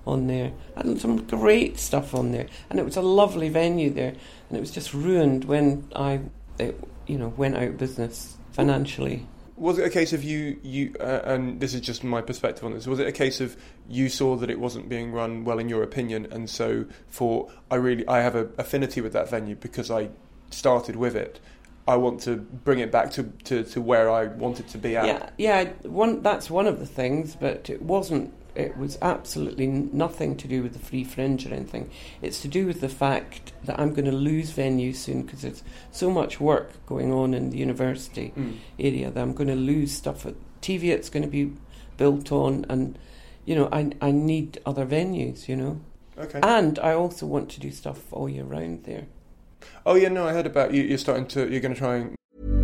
S6: on there, and some great stuff on there, and it was a lovely venue there, and it was just ruined when went out of business financially.
S5: Was it a case of you and this is just my perspective on this, was it a case of you saw that it wasn't being run well in your opinion, and so I have an affinity with that venue because I started with it, I want to bring it back to where I want it to be at?
S6: That's one of the things, but it wasn't. It was absolutely nothing to do with the Free Fringe or anything. It's to do with the fact that I'm going to lose venues soon because there's so much work going on in the university area that I'm going to lose stuff. At TV it's going to be built on, and I need other venues,
S5: Okay.
S6: And I also want to do stuff all year round there.
S5: Oh yeah, no, I heard about you. You're going to try and...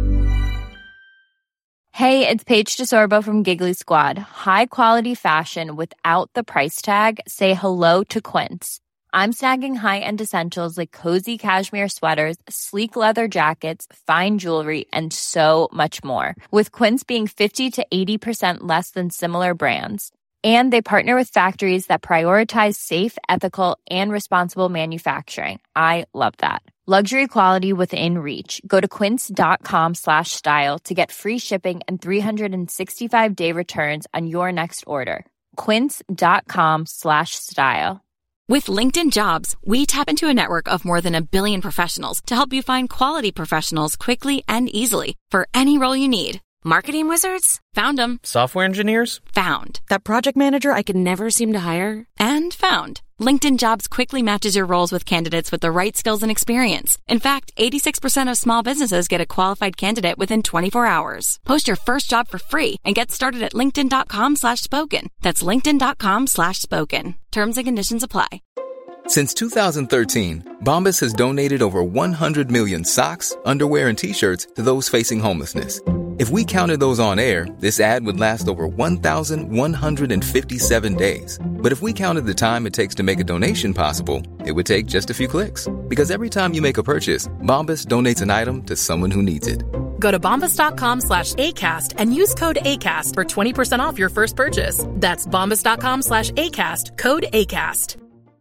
S7: Hey, it's Paige DeSorbo from Giggly Squad. High quality fashion without the price tag. Say hello to Quince. I'm snagging high-end essentials like cozy cashmere sweaters, sleek leather jackets, fine jewelry, and so much more. With Quince being 50 to 80% less than similar brands. And they partner with factories that prioritize safe, ethical, and responsible manufacturing. I love that. Luxury quality within reach. Go to quince.com/style to get free shipping and 365-day returns on your next order. Quince.com/style.
S8: With LinkedIn Jobs, we tap into a network of more than 1 billion professionals to help you find quality professionals quickly and easily for any role you need. Marketing wizards? Found them.
S9: Software engineers?
S8: Found. That project manager I could never seem to hire? And found. LinkedIn Jobs quickly matches your roles with candidates with the right skills and experience. In fact, 86% of small businesses get a qualified candidate within 24 hours. Post your first job for free and get started at linkedin.com/spoken. That's linkedin.com/spoken. Terms and conditions apply.
S10: Since 2013, Bombas has donated over 100 million socks, underwear, and T-shirts to those facing homelessness. If we counted those on air, this ad would last over 1,157 days. But if we counted the time it takes to make a donation possible, it would take just a few clicks. Because every time you make a purchase, Bombas donates an item to someone who needs it.
S11: Go to bombas.com/ACAST and use code ACAST for 20% off your first purchase. That's bombas.com/ACAST, code ACAST.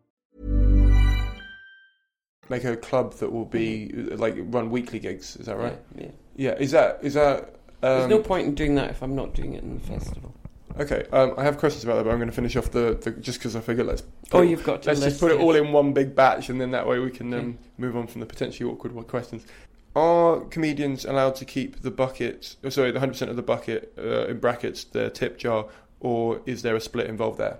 S5: Make a club that will be run weekly gigs. Is that right?
S6: Yeah.
S5: Is that?
S6: There's no point in doing that if I'm not doing it in the festival.
S5: Okay. I have questions about that, but I'm going to finish off the just because I figured let's just put it all in one big batch, and then that way we can move on from the potentially awkward questions. Are comedians allowed to keep the 100% of the bucket in brackets, the tip jar, or is there a split involved there?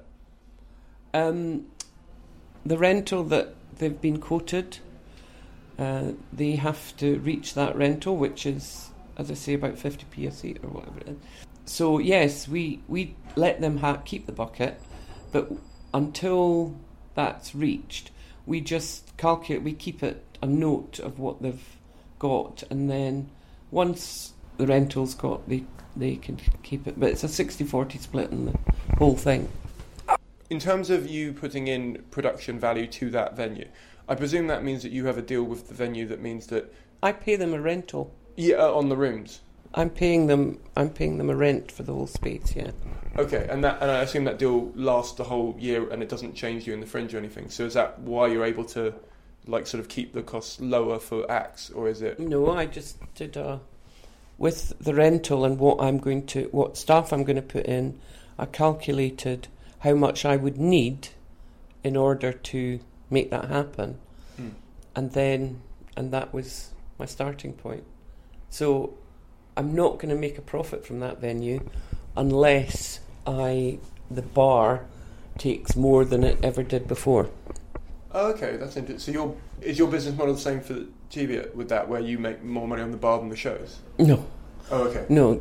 S6: The rental that they've been quoted, they have to reach that rental, which is, as I say, about 50p a seat or whatever it is. So yes, we let them keep the bucket, but until that's reached, we just calculate, we keep it a note of what they've got, and then once the rental's got, they can keep it. But it's a 60-40 split in the whole thing.
S5: In terms of you putting in production value to that venue, I presume that means that you have a deal with the venue that means that...
S6: I pay them a rental.
S5: Yeah, on the rooms.
S6: I'm paying them a rent for the whole space, yeah.
S5: Okay, and I assume that deal lasts the whole year and it doesn't change you in the Fringe or anything. So is that why you're able to sort of keep the costs lower for acts, or is it...
S6: No, I just did with the rental and what staff I'm going to put in, I calculated how much I would need in order to make that happen. And that was my starting point. So I'm not going to make a profit from that venue unless the bar takes more than it ever did before.
S5: Oh, okay, that's interesting. So is your business model the same for TV with that, where you make more money on the bar than the shows?
S6: No.
S5: Oh, okay.
S6: No.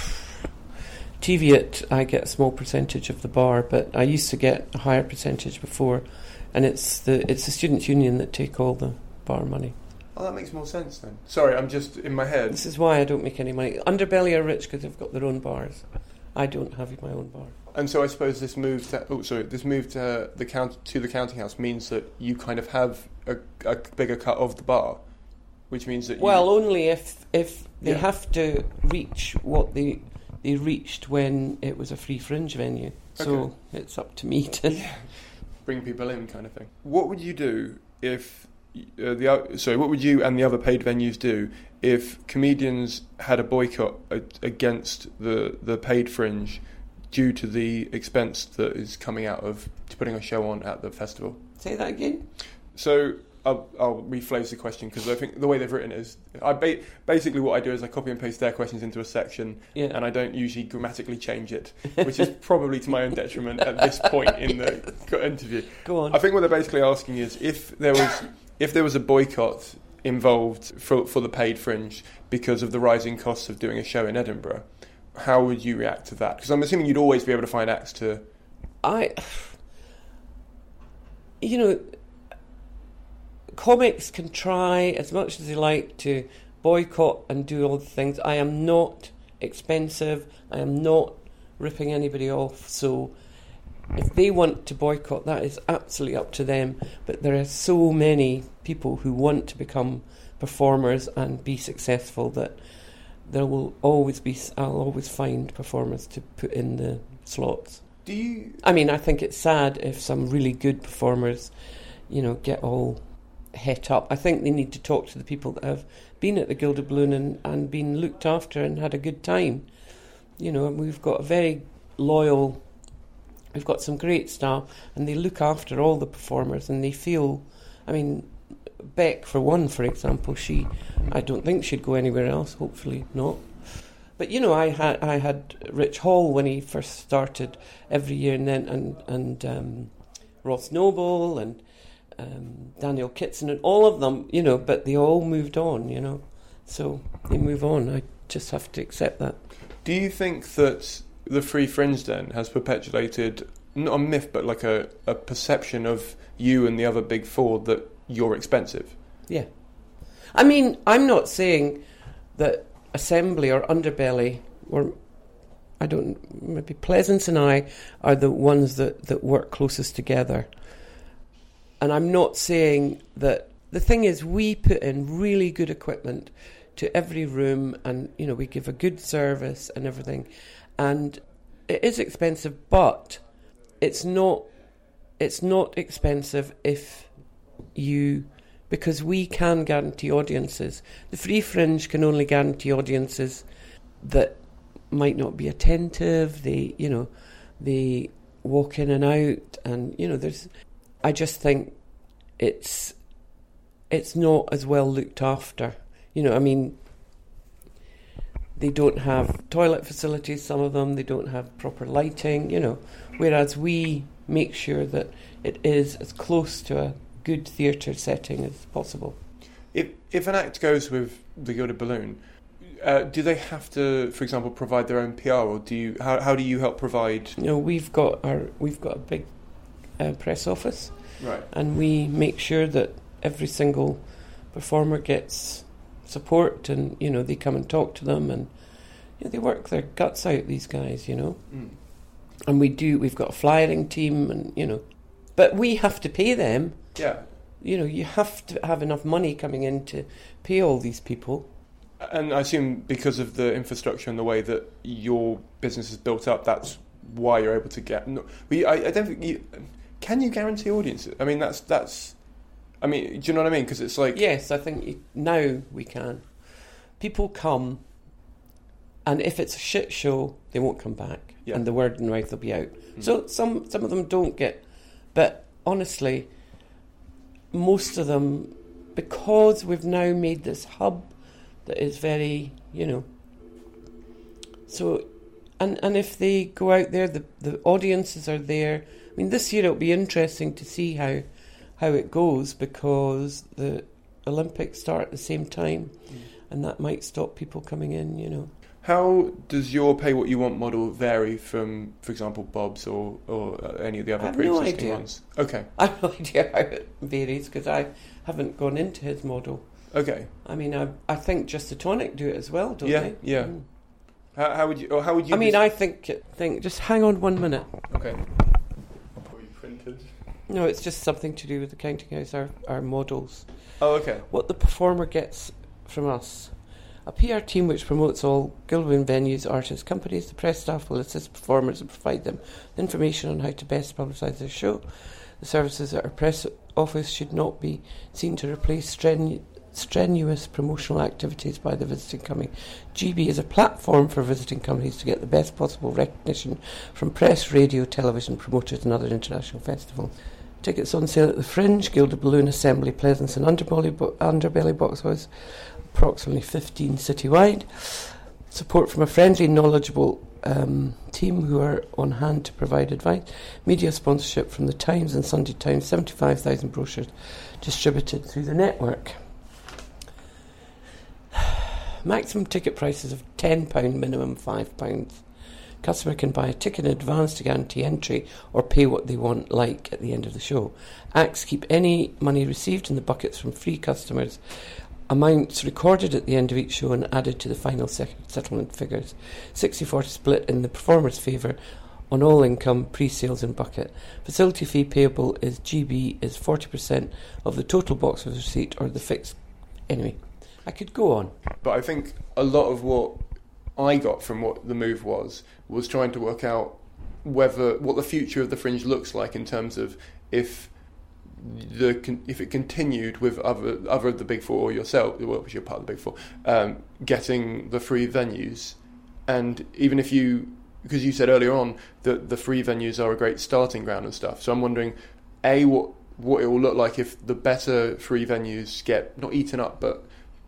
S6: TV, I get a small percentage of the bar, but I used to get a higher percentage before, and it's the Students' Union that take all the bar money.
S5: Oh, that makes more sense then. Sorry, I'm just in my head.
S6: This is why I don't make any money. Underbelly are rich because they've got their own bars. I don't have my own bar.
S5: And so I suppose this move to the counting house means that you kind of have a bigger cut of the bar, which means that
S6: only if they have to reach what they reached when it was a Free Fringe venue. So it's up to me to
S5: bring people in, kind of thing. What would you do if what would you and the other paid venues do if comedians had a boycott against the paid fringe due to the expense that is coming out of putting a show on at the festival?
S6: Say that again.
S5: So I'll rephrase the question, because I think the way they've written it is, basically what I do is I copy and paste their questions into a section, and I don't usually grammatically change it, which is probably to my own detriment at this point in the interview.
S6: Go on.
S5: I think what they're basically asking is if there was a boycott involved for the paid fringe because of the rising costs of doing a show in Edinburgh, how would you react to that? Because I'm assuming you'd always be able to find acts to...
S6: Comics can try as much as they like to boycott and do all the things. I am not expensive. I am not ripping anybody off. So if they want to boycott, that is absolutely up to them. But there are so many people who want to become performers and be successful that there will always be... I'll always find performers to put in the slots.
S5: Do you...
S6: I mean, I think it's sad if some really good performers, get all... het up. I think they need to talk to the people that have been at the Gilded Balloon and been looked after and had a good time. We've got a very loyal, we've got some great staff, and they look after all the performers, and they feel, Beck, for one, for example, I don't think she'd go anywhere else, hopefully not. But, I had Rich Hall when he first started every year, and then, and Ross Noble, and Daniel Kitson, and all of them, but they all moved on, so they move on. I just have to accept that.
S5: Do you think that the Free Fringe then has perpetuated, not a myth, but like a perception of you and the other big four that you're expensive?
S6: Yeah. I'm not saying that Assembly or Underbelly, or maybe Pleasance and I are the ones that work closest together. And I'm not saying that... The thing is, we put in really good equipment to every room, and, we give a good service and everything. And it is expensive, but it's not expensive because we can guarantee audiences. The Free Fringe can only guarantee audiences that might not be attentive. They walk in and out, and, there's... I just think it's not as well looked after. They don't have toilet facilities, some of them. They don't have proper lighting, whereas we make sure that it is as close to a good theatre setting as possible.
S5: If an act goes with the Gilded Balloon, do they have to, for example, provide their own PR, or how do you help provide?
S6: We've got a big press office,
S5: right,
S6: and we make sure that every single performer gets support, and they come and talk to them, and they work their guts out, these guys, and we've got a flyering team, and but we have to pay them.
S5: Yeah,
S6: you have to have enough money coming in to pay all these people.
S5: And I assume because of the infrastructure and the way that your business is built up, that's why you're able to get... I don't think can you guarantee audiences? I mean, that's... I mean, do you know what I mean? Because it's like...
S6: Yes, I think now we can. People come, and if it's a shit show, they won't come back, and the word and mouth will be out. So some of them don't get... But honestly, most of them, because we've now made this hub that is very, so, and if they go out there, the audiences are there. I mean, this year it'll be interesting to see how it goes, because the Olympics start at the same time, and that might stop people coming in,
S5: How does your pay what you want model vary from, for example, Bob's or any of the other pre-existing ones? Okay.
S6: I have no idea how it varies, because I haven't gone into his model.
S5: Okay.
S6: I mean, I think Just the Tonic do it as well, don't they?
S5: Yeah. How would you? I
S6: mean, I think. Just hang on 1 minute.
S5: Okay. I'll probably printed.
S6: No, it's just something to do with the Counting House, our models.
S5: Oh, okay.
S6: What the performer gets from us. A PR team which promotes all Gilded venues, artists, companies. The press staff will assist performers and provide them information on how to best publicise their show. The services at our press office should not be seen to replace strenuous promotional activities by the visiting company. GB is a platform for visiting companies to get the best possible recognition from press, radio, television promoters and other international festivals. Tickets on sale at the Fringe, Gilded Balloon, Assembly, Pleasance and Underbelly Box was approximately 15 citywide. Support from a friendly, knowledgeable team who are on hand to provide advice. Media sponsorship from the Times and Sunday Times, 75,000 brochures distributed through the network. Maximum ticket prices of £10, minimum £5. Customer can buy a ticket in advance to guarantee entry or pay what they want, like at the end of the show. Acts keep any money received in the buckets from free customers. Amounts recorded at the end of each show and added to the final settlement figures. 60-40 split in the performer's favour on all income, pre-sales and bucket. Facility fee payable is GB is 40% of the total box office receipt or the fixed... Anyway, I could go on.
S5: But I think a lot of what I got from what the move was trying to work out what the future of the Fringe looks like in terms of if it continued with other of the Big Four or yourself, well, you're part of the Big Four, getting the free venues, and even if because you said earlier on that the free venues are a great starting ground and stuff. So I'm wondering, what it will look like if the better free venues get not eaten up, but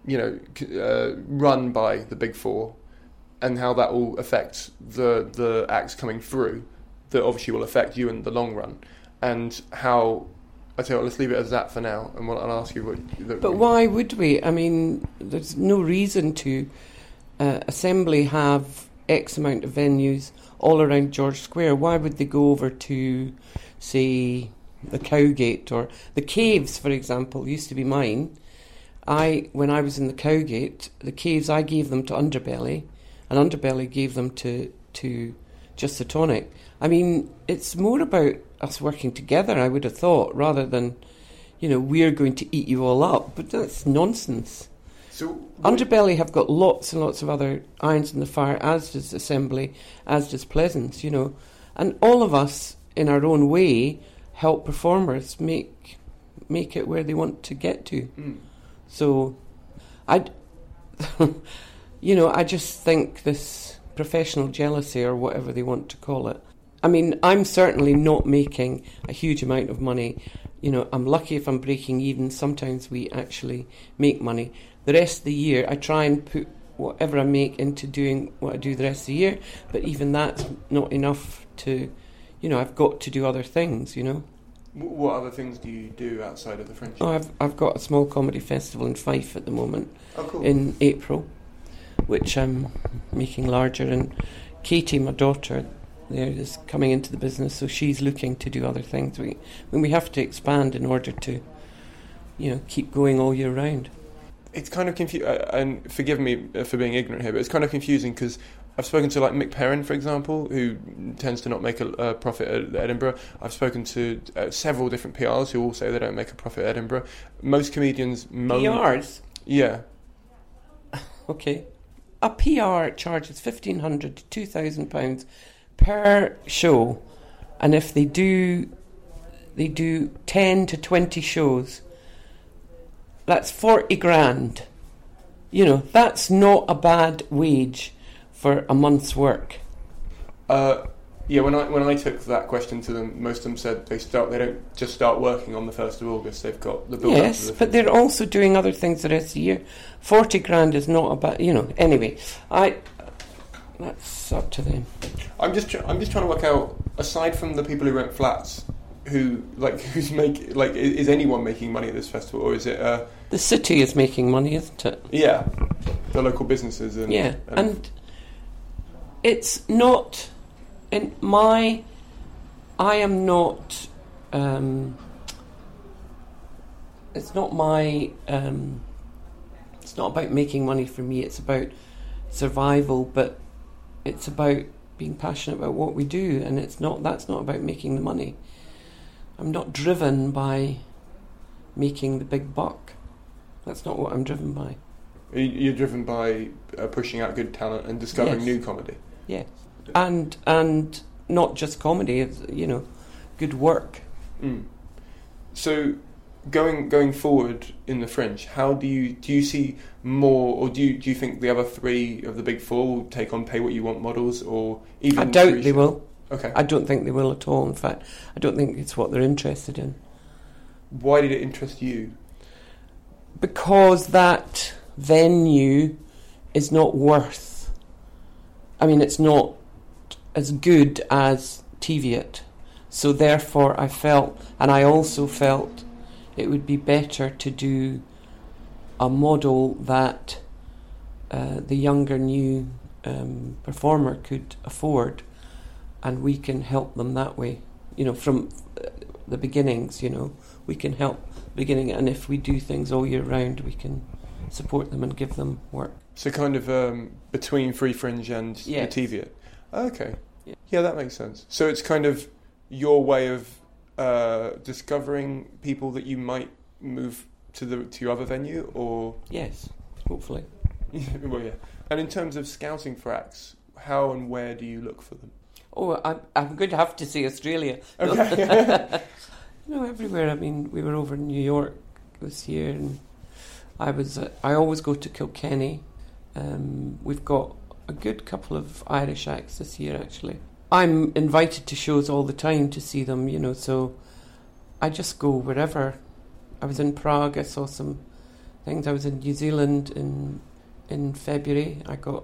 S5: run by the Big Four, and how that will affect the acts coming through. That obviously will affect you in the long run, and how. I tell you what, let's leave it as that for now, and I'll ask you what...
S6: But why would we? I mean, there's no reason to Assembly have X amount of venues all around George Square. Why would they go over to, say, the Cowgate or the Caves, for example, used to be mine. When I was in the Cowgate, the Caves, I gave them to Underbelly, and Underbelly gave them to Just the Tonic. I mean, it's more about us working together, I would have thought, rather than, we're going to eat you all up. But that's nonsense.
S5: So
S6: Underbelly have got lots and lots of other irons in the fire, as does Assembly, as does Pleasance, And all of us, in our own way, help performers make it where they want to get to.
S5: Mm.
S6: So, I just think this professional jealousy, or whatever they want to call it. I mean, I'm certainly not making a huge amount of money. I'm lucky if I'm breaking even. Sometimes we actually make money. The rest of the year, I try and put whatever I make into doing what I do the rest of the year. But even that's not enough to, I've got to do other things,
S5: What other things do you do outside of the Fringe?
S6: Oh, I've got a small comedy festival in Fife at the moment.
S5: Oh, cool.
S6: In April, which I'm making larger. And Katie, my daughter, there is coming into the business, so she's looking to do other things. We have to expand in order to, keep going all year round.
S5: It's kind of confusing, and forgive me for being ignorant here, but it's kind of confusing because I've spoken to Mick Perrin, for example, who tends to not make a profit at Edinburgh. I've spoken to several different PRs who all say they don't make a profit at Edinburgh. Most comedians...
S6: PRs?
S5: Yeah.
S6: Okay. A PR charges £1,500 to £2,000 per show, and if they do 10 to 20 shows, that's 40 grand. That's not a bad wage for a month's work.
S5: Yeah, when I took that question to them, most of them said they don't just start working on the 1st of August. They've got the build up.
S6: Yes, but they're also doing other things the rest of the year. 40 grand is not a bad, Anyway, that's up to them.
S5: I'm just trying to work out, aside from the people who rent flats, is anyone making money at this festival, or is it?
S6: The city is making money, isn't it?
S5: Yeah, the local businesses
S6: and it's not. I am not. It's not my. It's not about making money for me. It's about survival, but it's about being passionate about what we do, and that's not about making the money. I'm not driven by making the big buck. That's not what I'm driven by.
S5: You're driven by pushing out good talent and discovering new comedy.
S6: Yes, and not just comedy. It's, good work.
S5: Mm. So, going forward in the Fringe, how do you see more, or do you think the other three of the big four will take on Pay What You Want models, or even?
S6: I doubt they will.
S5: Okay.
S6: I don't think they will at all. In fact, I don't think it's what they're interested in.
S5: Why did it interest you?
S6: Because that venue is not worth. I mean, it's not as good as Teviot. So therefore, I felt, and I also felt, it would be better to do a model that the younger new performer could afford, and we can help them that way. You know, from the beginnings, you know, we can help beginning, and if we do things all year round, we can support them and give them work.
S5: So kind of between Free Fringe and the Teviot. Okay. Yeah, that makes sense. So it's kind of your way of discovering people that you might move to your other venue, or?
S6: Yes, hopefully.
S5: Well, yeah. And in terms of scouting for acts, how and where do you look for them?
S6: Oh, I'm going to have to say Australia.
S5: Okay.
S6: You know, everywhere. I mean, we were over in New York this year, and I always go to Kilkenny. We've got a good couple of Irish acts this year, actually. I'm invited to shows all the time to see them, you know, so I just go wherever. I was in Prague, I saw some things. I was in New Zealand in February. I got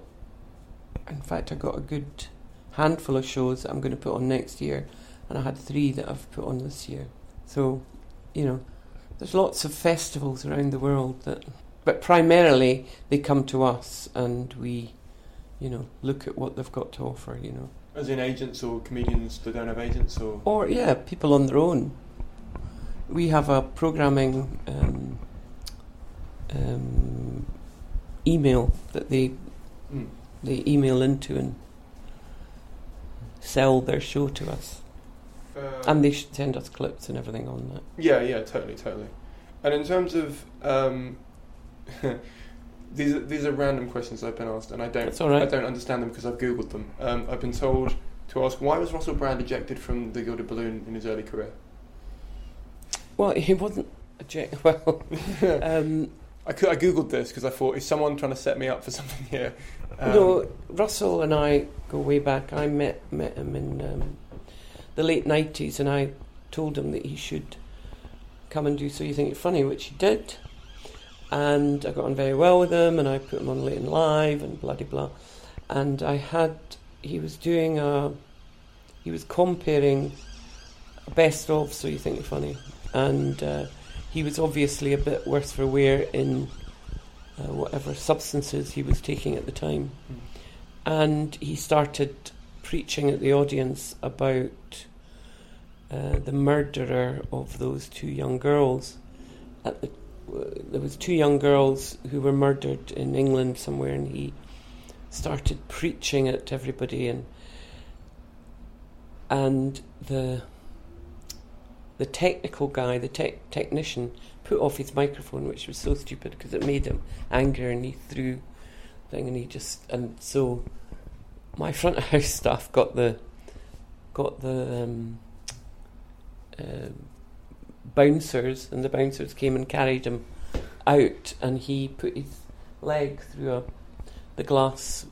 S6: a good handful of shows that I'm going to put on next year, and I had 3 that I've put on this year. So, you know, there's lots of festivals around the world but primarily they come to us and we, you know, look at what they've got to offer, you know.
S5: As in agents or comedians that don't have agents, or?
S6: Or, yeah, people on their own. We have a programming email that they email into and sell their show to us. And they send us clips and everything on that.
S5: Yeah, totally. And in terms of these are random questions I've been asked, and I don't understand them because I've googled them. I've been told to ask, why was Russell Brand ejected from the Gilded Balloon in his early career?
S6: Well, he wasn't ejected. Well,
S5: I googled this because I thought, is someone trying to set me up for something here?
S6: No, Russell and I go way back. I met him in the late 90s, and I told him that he should come and do So You Think You're Funny, which he did. And I got on very well with him, and I put him on Late and Live and blah. And he was comparing a best of So You Think You're Funny. And he was obviously a bit worse for wear in whatever substances he was taking at the time. And he started preaching at the audience about the murderer of those 2 young girls. There was 2 young girls who were murdered in England somewhere, and he started preaching it to everybody, and the technical guy, the technician, put off his microphone, which was so stupid because it made him angry, and he threw thing, and so my front of house staff got the bouncers, and the bouncers came and carried him out, and he put his leg through the glass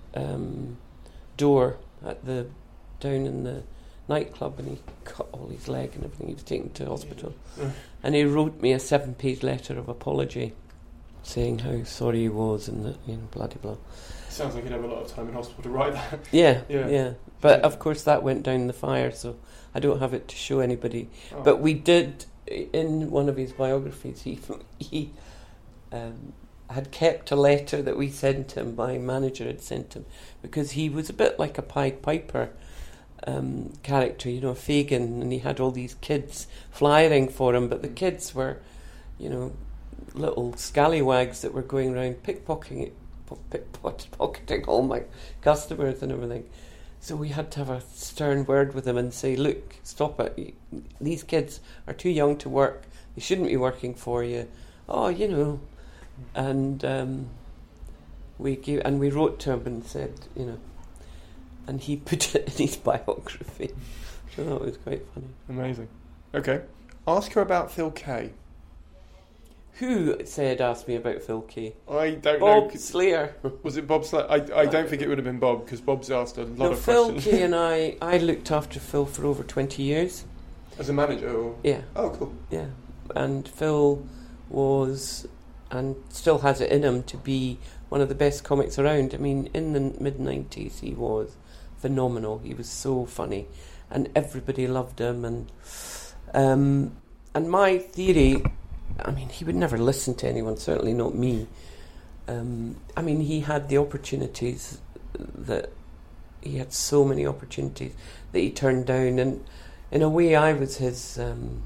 S6: door down in the nightclub, and he cut all his leg and everything. He was taken to hospital, and he wrote me a 7-page letter of apology, saying how sorry he was and that, you know, blah blah.
S5: Sounds like he'd have a lot of time in hospital to write that.
S6: Yeah. But of course that went down the fire, so I don't have it to show anybody. Oh. But we did, in one of his biographies, he had kept a letter that we sent him, my manager had sent him, because he was a bit like a Pied Piper character, you know, Fagin, and he had all these kids flying for him, but the kids were, you know, little scallywags that were going around pickpocketing all my customers and everything. So we had to have a stern word with him and say, look, stop it. These kids are too young to work. They shouldn't be working for you. Oh, you know. And we wrote to him and said, you know, and he put it in his biography. So that was quite funny.
S5: Amazing. Okay. Ask her about Phil Kay.
S6: Who said ask me about Phil Kay?
S5: I don't know.
S6: Bob Slayer.
S5: Was it Bob Slayer? I don't think it would have been Bob, because Bob's asked a lot of
S6: Phil
S5: questions.
S6: Kay and I looked after Phil for over 20 years.
S5: As a manager? Or?
S6: Yeah.
S5: Oh, cool.
S6: Yeah. And Phil was, and still has it in him, to be one of the best comics around. I mean, in the mid-90s he was phenomenal. He was so funny. And everybody loved him. And my theory... I mean, he would never listen to anyone, certainly not me. I mean, he had the opportunities he had so many opportunities that he turned down, and in a way I was his,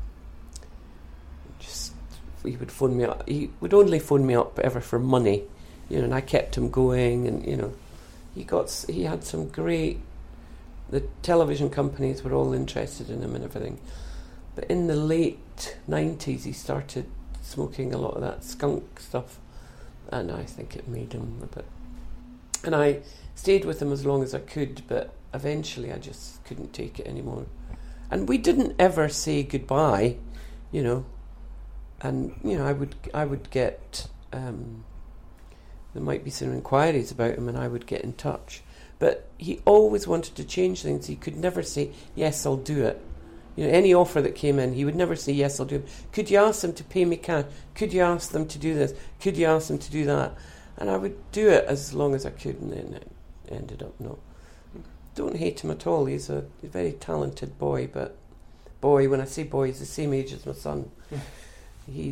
S6: he would phone me up, he would only phone me up ever for money, and I kept him going, and, he had some great, the television companies were all interested in him and everything. But in the late 90s he started smoking a lot of that skunk stuff, and I think it made him a bit... And I stayed with him as long as I could, but eventually I just couldn't take it anymore. And we didn't ever say goodbye, and, I would get... there might be some inquiries about him, and I would get in touch. But he always wanted to change things. He could never say, yes, I'll do it. Any offer that came in, he would never say, yes, I'll do it. Could you ask them to pay me cash? Could you ask them to do this? Could you ask them to do that? And I would do it as long as I could, and then it ended up not. Don't hate him at all. He's a very talented boy, but when I say boy, he's the same age as my son. He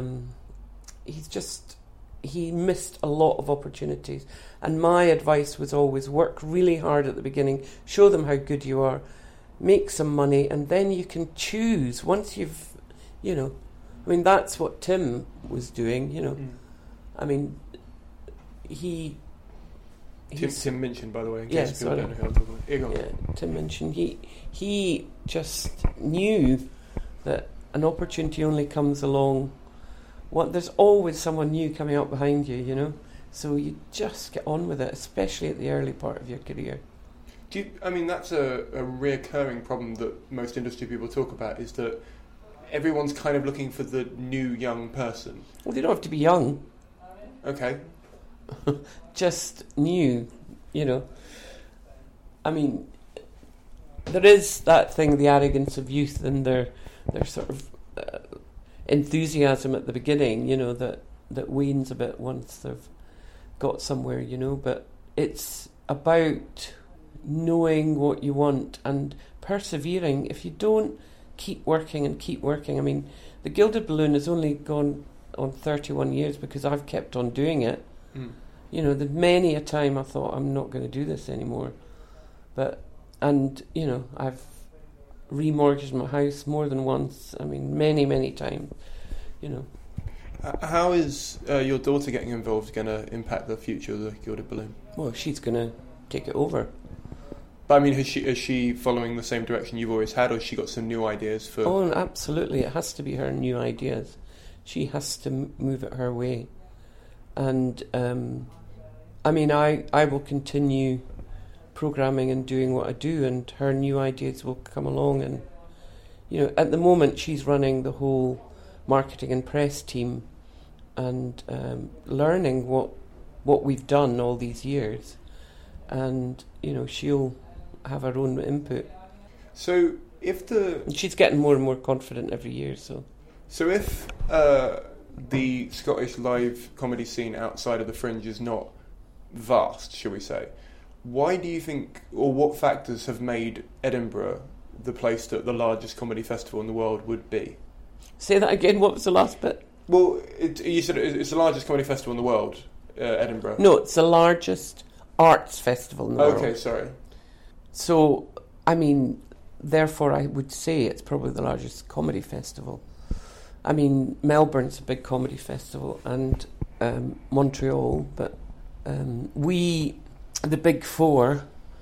S6: missed a lot of opportunities. And my advice was always work really hard at the beginning, show them how good you are, make some money, and then you can choose once you've, I mean, that's what Tim was doing, I mean, Tim Minchin, by the way, in case people don't know who I'm talking about. Yeah, Tim Minchin, he just knew that an opportunity only comes along, there's always someone new coming up behind you, so you just get on with it, especially at the early part of your career.
S5: That's a reoccurring problem that most industry people talk about, is that everyone's kind of looking for the new young person.
S6: Well, they don't have to be young.
S5: Okay.
S6: Just new, I mean, there is that thing, the arrogance of youth and their sort of enthusiasm at the beginning, that wanes a bit once they've got somewhere, but it's about knowing what you want and persevering. If you don't keep working, I mean, the Gilded Balloon has only gone on 31 years because I've kept on doing it. The many a time I thought, I'm not going to do this anymore, I've remortgaged my house more than once. I mean, many times,
S5: How is your daughter getting involved going to impact the future of the Gilded Balloon?
S6: Well, she's going to take it over.
S5: But I mean, is she following the same direction you've always had, or has she got some new ideas for...
S6: Oh, absolutely. It has to be her new ideas. She has to move it her way. And, I will continue programming and doing what I do, and her new ideas will come along. And, at the moment she's running the whole marketing and press team and learning what we've done all these years. And, she'll have her own input.
S5: So
S6: she's getting more and more confident every year. So
S5: if the Scottish live comedy scene outside of the Fringe is not vast, shall we say, why do you think, or what factors have made Edinburgh the place that the largest comedy festival in the world would be?
S6: Say that again. What was the last bit?
S5: Well, you said it's the largest comedy festival in the world, Edinburgh.
S6: No, it's the largest arts festival in the world.
S5: Okay, sorry.
S6: So, I mean, therefore I would say it's probably the largest comedy festival. I mean, Melbourne's a big comedy festival, and Montreal, but we, the Big Four,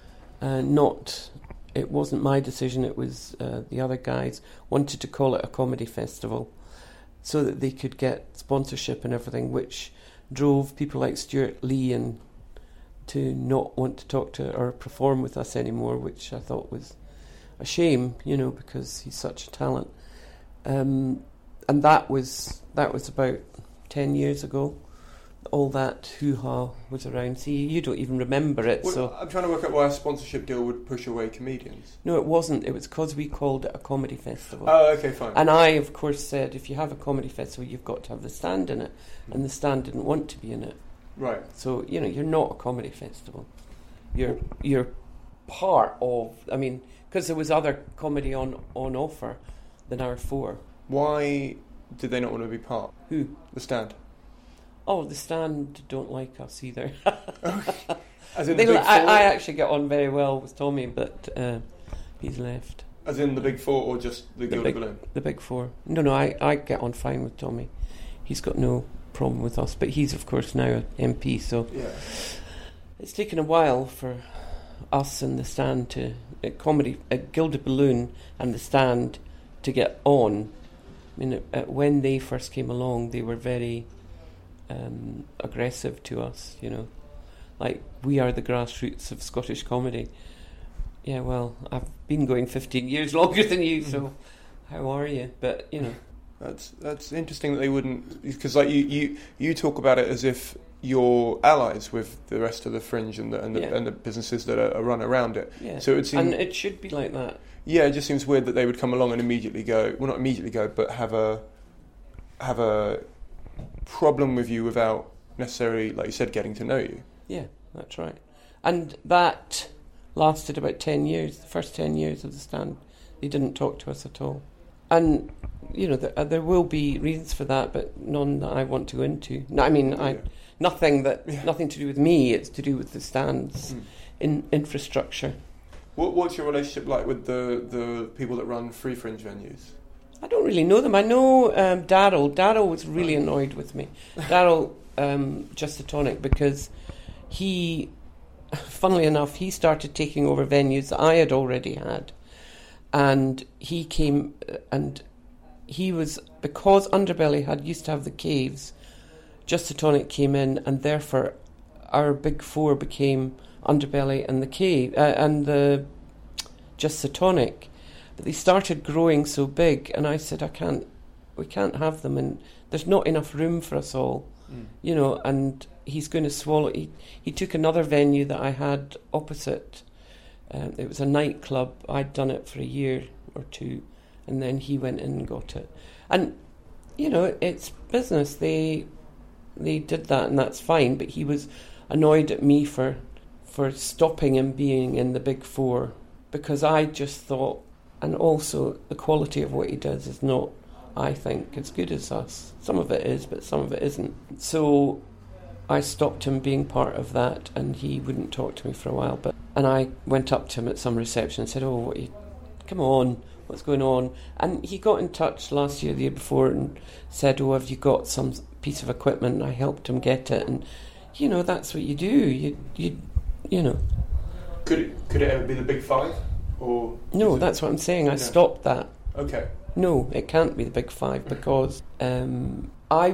S6: it wasn't my decision, it was the other guys, wanted to call it a comedy festival so that they could get sponsorship and everything, which drove people like Stuart Lee and to not want to talk to or perform with us anymore, which I thought was a shame, because he's such a talent. And that was about 10 years ago. All that hoo-ha was around. See, you don't even remember it.
S5: Well,
S6: so
S5: I'm trying to work out why a sponsorship deal would push away comedians.
S6: No, it wasn't. It was because we called it a comedy festival.
S5: Oh, okay, fine.
S6: And I, of course, said, if you have a comedy festival, you've got to have the stand in it. And the stand didn't want to be in it.
S5: Right.
S6: So, you're not a comedy festival. You're part of... I mean, because there was other comedy on offer than our 4.
S5: Why did they not want to be part?
S6: Who?
S5: The stand.
S6: Oh, the stand don't like us either.
S5: As in the Big Four?
S6: I actually get on very well with Tommy, but he's left.
S5: As in the Big Four or just the Gilded Balloon?
S6: The Big Four. No, I get on fine with Tommy. He's got no problem with us, but he's, of course, now an MP, so
S5: yeah.
S6: It's taken a while for us and the stand to... Gilded Balloon and the stand to get on. I mean, when they first came along, they were very... aggressive to us, like we are the grassroots of Scottish comedy. Yeah, well, I've been going 15 years longer than you, so how are you? But
S5: that's interesting that they wouldn't, because like you talk about it as if you're allies with the rest of the fringe and the businesses that are run around it.
S6: Yeah,
S5: so it seems,
S6: and it should be like that.
S5: Yeah, it just seems weird that they would come along and immediately go, well, not immediately go, but have a problem with you without necessarily, like you said, getting to know you.
S6: Yeah, that's right. And that lasted about 10 years, the first 10 years of the stand. They didn't talk to us at all. And, there will be reasons for that, but none that I want to go into. No, I mean, nothing to do with me, it's to do with the stand's infrastructure.
S5: What's your relationship like with the people that run free fringe venues?
S6: I don't really know them. I know Daryl. Daryl was really annoyed with me. Daryl, Just the Tonic, because he, funnily enough, he started taking over venues that I had already had. And he came, and he was, because Underbelly used to have the caves, Just the Tonic came in, and therefore our Big 4 became Underbelly and the cave, and the Just the Tonic. But they started growing so big, and I said, we can't have them, and there's not enough room for us all, and he's going to swallow. He took another venue that I had opposite. It was a nightclub. I'd done it for a year or 2, and then he went in and got it. And, it's business. They did that, and that's fine, but he was annoyed at me for stopping him being in the Big 4, because I just thought... And also, the quality of what he does is not, I think, as good as us. Some of it is, but some of it isn't. So I stopped him being part of that, and he wouldn't talk to me for a while. And I went up to him at some reception and said, come on, what's going on? And he got in touch last year, the year before, and said, have you got some piece of equipment? And I helped him get it. And, that's what you do. You know.
S5: Could it ever be the Big 5? Or
S6: no, that's what I'm saying. I stopped that.
S5: Okay.
S6: No, it can't be the Big 5, because I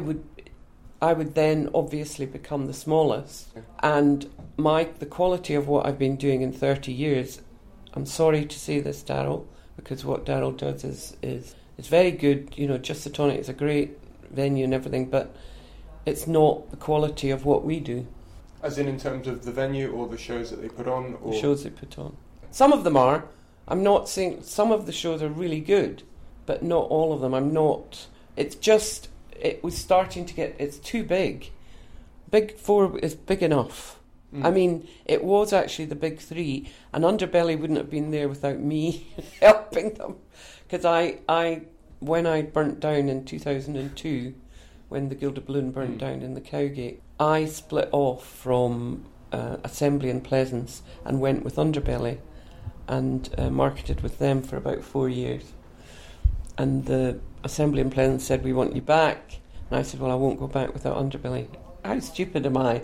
S6: would then obviously become the smallest, and the quality of what I've been doing in 30 years. I'm sorry to say this, Daryl, because what Daryl does is very good. Just the Tonic is a great venue and everything, but it's not the quality of what we do.
S5: As in terms of the venue or the shows that they put on? Or?
S6: The shows they put on. Some of them are. I'm not saying... Some of the shows are really good, but not all of them. I'm not... It's just... It was starting to get... It's too big. Big 4 is big enough. I mean, it was actually the Big 3, and Underbelly wouldn't have been there without me helping them. Because when I burnt down in 2002, when the Gilded Balloon burnt down in the Cowgate, I split off from Assembly in Pleasance and went with Underbelly, and marketed with them for about 4 years. And the Assembly in Pleasance said, we want you back. And I said, well, I won't go back without Underbelly. How stupid am I?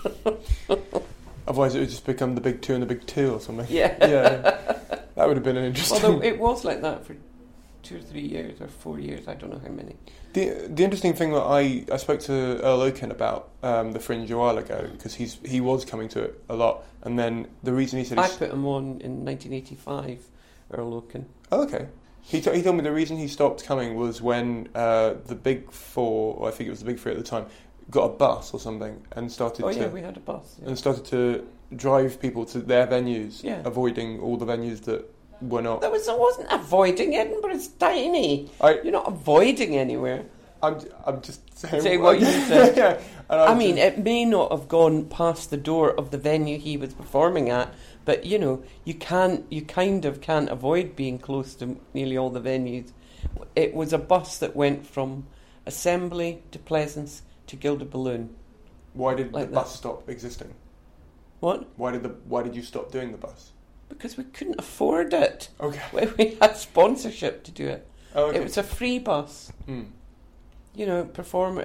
S5: Otherwise it would just become the Big 2 and the Big 2 or something.
S6: Yeah.
S5: That would have been an interesting...
S6: Although it was like that for 2 or 3 years or 4 years, I don't know how many.
S5: The interesting thing that I spoke to Earl Oaken about the Fringe a while ago, because he was coming to it a lot, and then the reason he said...
S6: I put him on in 1985, Earl Oaken.
S5: Oh, okay. He told me the reason he stopped coming was when the Big Four, or I think it was the Big Three at the time, got a bus or something and started
S6: we had a bus. Yeah.
S5: And started to drive people to their venues,
S6: yeah.
S5: avoiding all the venues that were not...
S6: I wasn't avoiding. Edinburgh's tiny. You're not avoiding anywhere.
S5: I'm just saying...
S6: Say what you said.
S5: Yeah.
S6: I mean, it may not have gone past the door of the venue he was performing at, but, you know, you kind of can't avoid being close to nearly all the venues. It was a bus that went from Assembly to Pleasance to Gilded Balloon.
S5: Why did the bus stop existing?
S6: What?
S5: Why did you stop doing the bus?
S6: Because we couldn't afford it.
S5: Okay.
S6: We had sponsorship to do it.
S5: Oh, okay.
S6: It was a free bus. You know, perform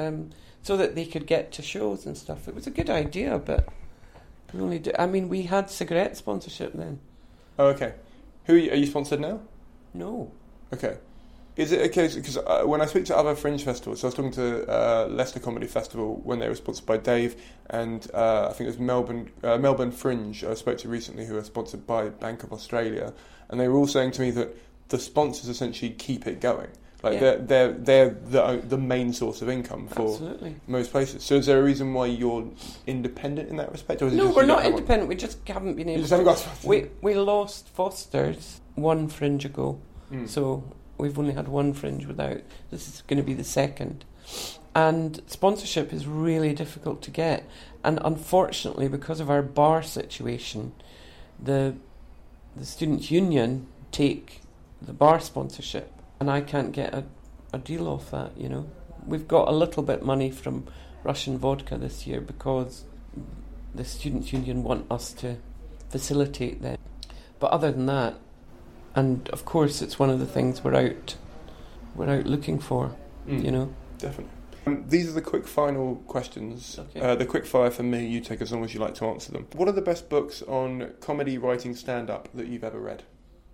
S6: so that they could get to shows and stuff. It was a good idea, but we only do. I mean, we had cigarette sponsorship then.
S5: Oh, okay. Are you sponsored now?
S6: No.
S5: Okay. Is it a case, because when I speak to other fringe festivals, so I was talking to Leicester Comedy Festival when they were sponsored by Dave, and I think it was Melbourne Fringe I spoke to recently, who are sponsored by Bank of Australia, and they were all saying to me that the sponsors essentially keep it going. Like they're the main source of income for
S6: Absolutely.
S5: Most places. So is there a reason why you're independent in that respect? Or is it
S6: no,
S5: just
S6: we're not independent. We just haven't been able.
S5: You just haven't got sponsors.
S6: We lost Foster's one fringe ago, so we've only had one fringe without. This is going to be the second. And sponsorship is really difficult to get. And unfortunately, because of our bar situation, the Students' Union take the bar sponsorship, and I can't get a deal off that, you know. We've got a little bit money from Russian vodka this year because the Students' Union want us to facilitate them. But other than that, and of course it's one of the things we're out looking for, you know.
S5: Definitely. These are the quick final questions.
S6: Okay.
S5: The quick fire for me, you take as long as you like to answer them. What are the best books on comedy writing stand-up that you've ever read?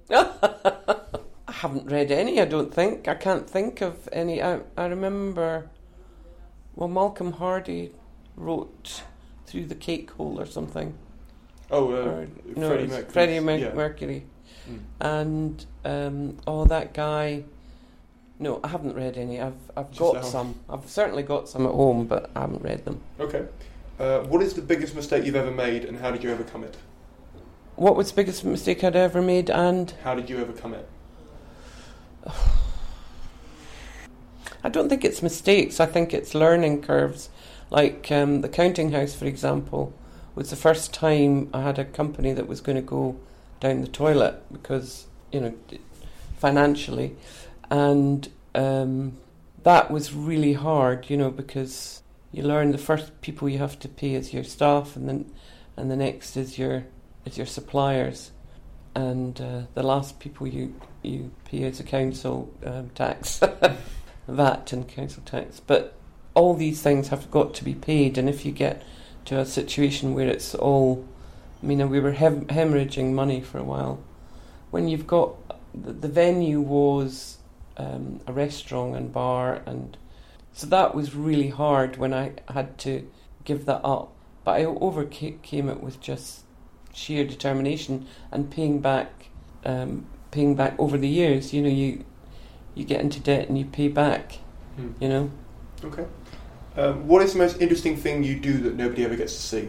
S6: I haven't read any, I don't think. I can't think of any. I remember, well, Malcolm Hardy wrote Through the Cake Hole or something. Freddie Mercury. And, that guy... No, I haven't read any. I've got some. I've certainly got some at home, but I haven't read them.
S5: Okay. What is the biggest mistake you've ever made, and how did you overcome it?
S6: What was the biggest mistake I'd ever made, and...
S5: How did you overcome it?
S6: I don't think it's mistakes. I think it's learning curves. Like the Counting House, for example, was the first time I had a company that was going to go down the toilet because, you know, financially. And that was really hard, you know, because you learn the first people you have to pay is your staff, and the next is your suppliers, and the last people you pay is a council tax, VAT and council tax. But all these things have got to be paid, and if you get to a situation where it's all, I mean, we were hemorrhaging money for a while. When you've got the venue was a restaurant and bar, and so that was really hard when I had to give that up. But I overcame it with just sheer determination and paying back over the years. You know, you get into debt and you pay back. You know.
S5: Okay. What is the most interesting thing you do that nobody ever gets to see?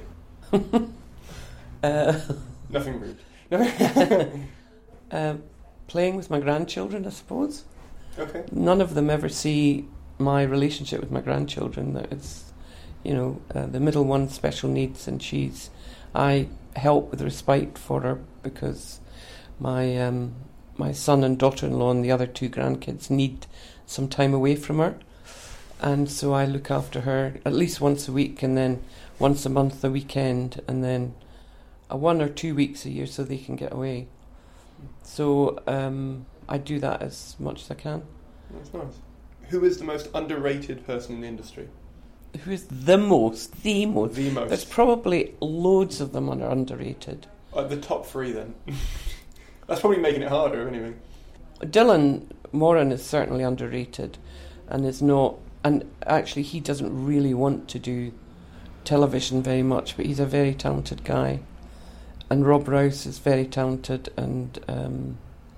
S5: Nothing rude.
S6: Playing with my grandchildren, I suppose.
S5: Okay.
S6: None of them ever see my relationship with my grandchildren. That it's, you know, the middle one's special needs, and I help with respite for her because my son and daughter-in-law and the other two grandkids need some time away from her, and so I look after her at least once a week, and then once a month the weekend, and then 1 or 2 weeks a year so they can get away. So I do that as much as I can.
S5: That's nice. Who is the most underrated person in the industry?
S6: Who is the most?
S5: The most.
S6: There's probably loads of them are underrated.
S5: The top 3 then. That's probably making it harder, if anything.
S6: Dylan Moran is certainly underrated and is not, and actually he doesn't really want to do television very much, but he's a very talented guy. And Rob Rouse is very talented, and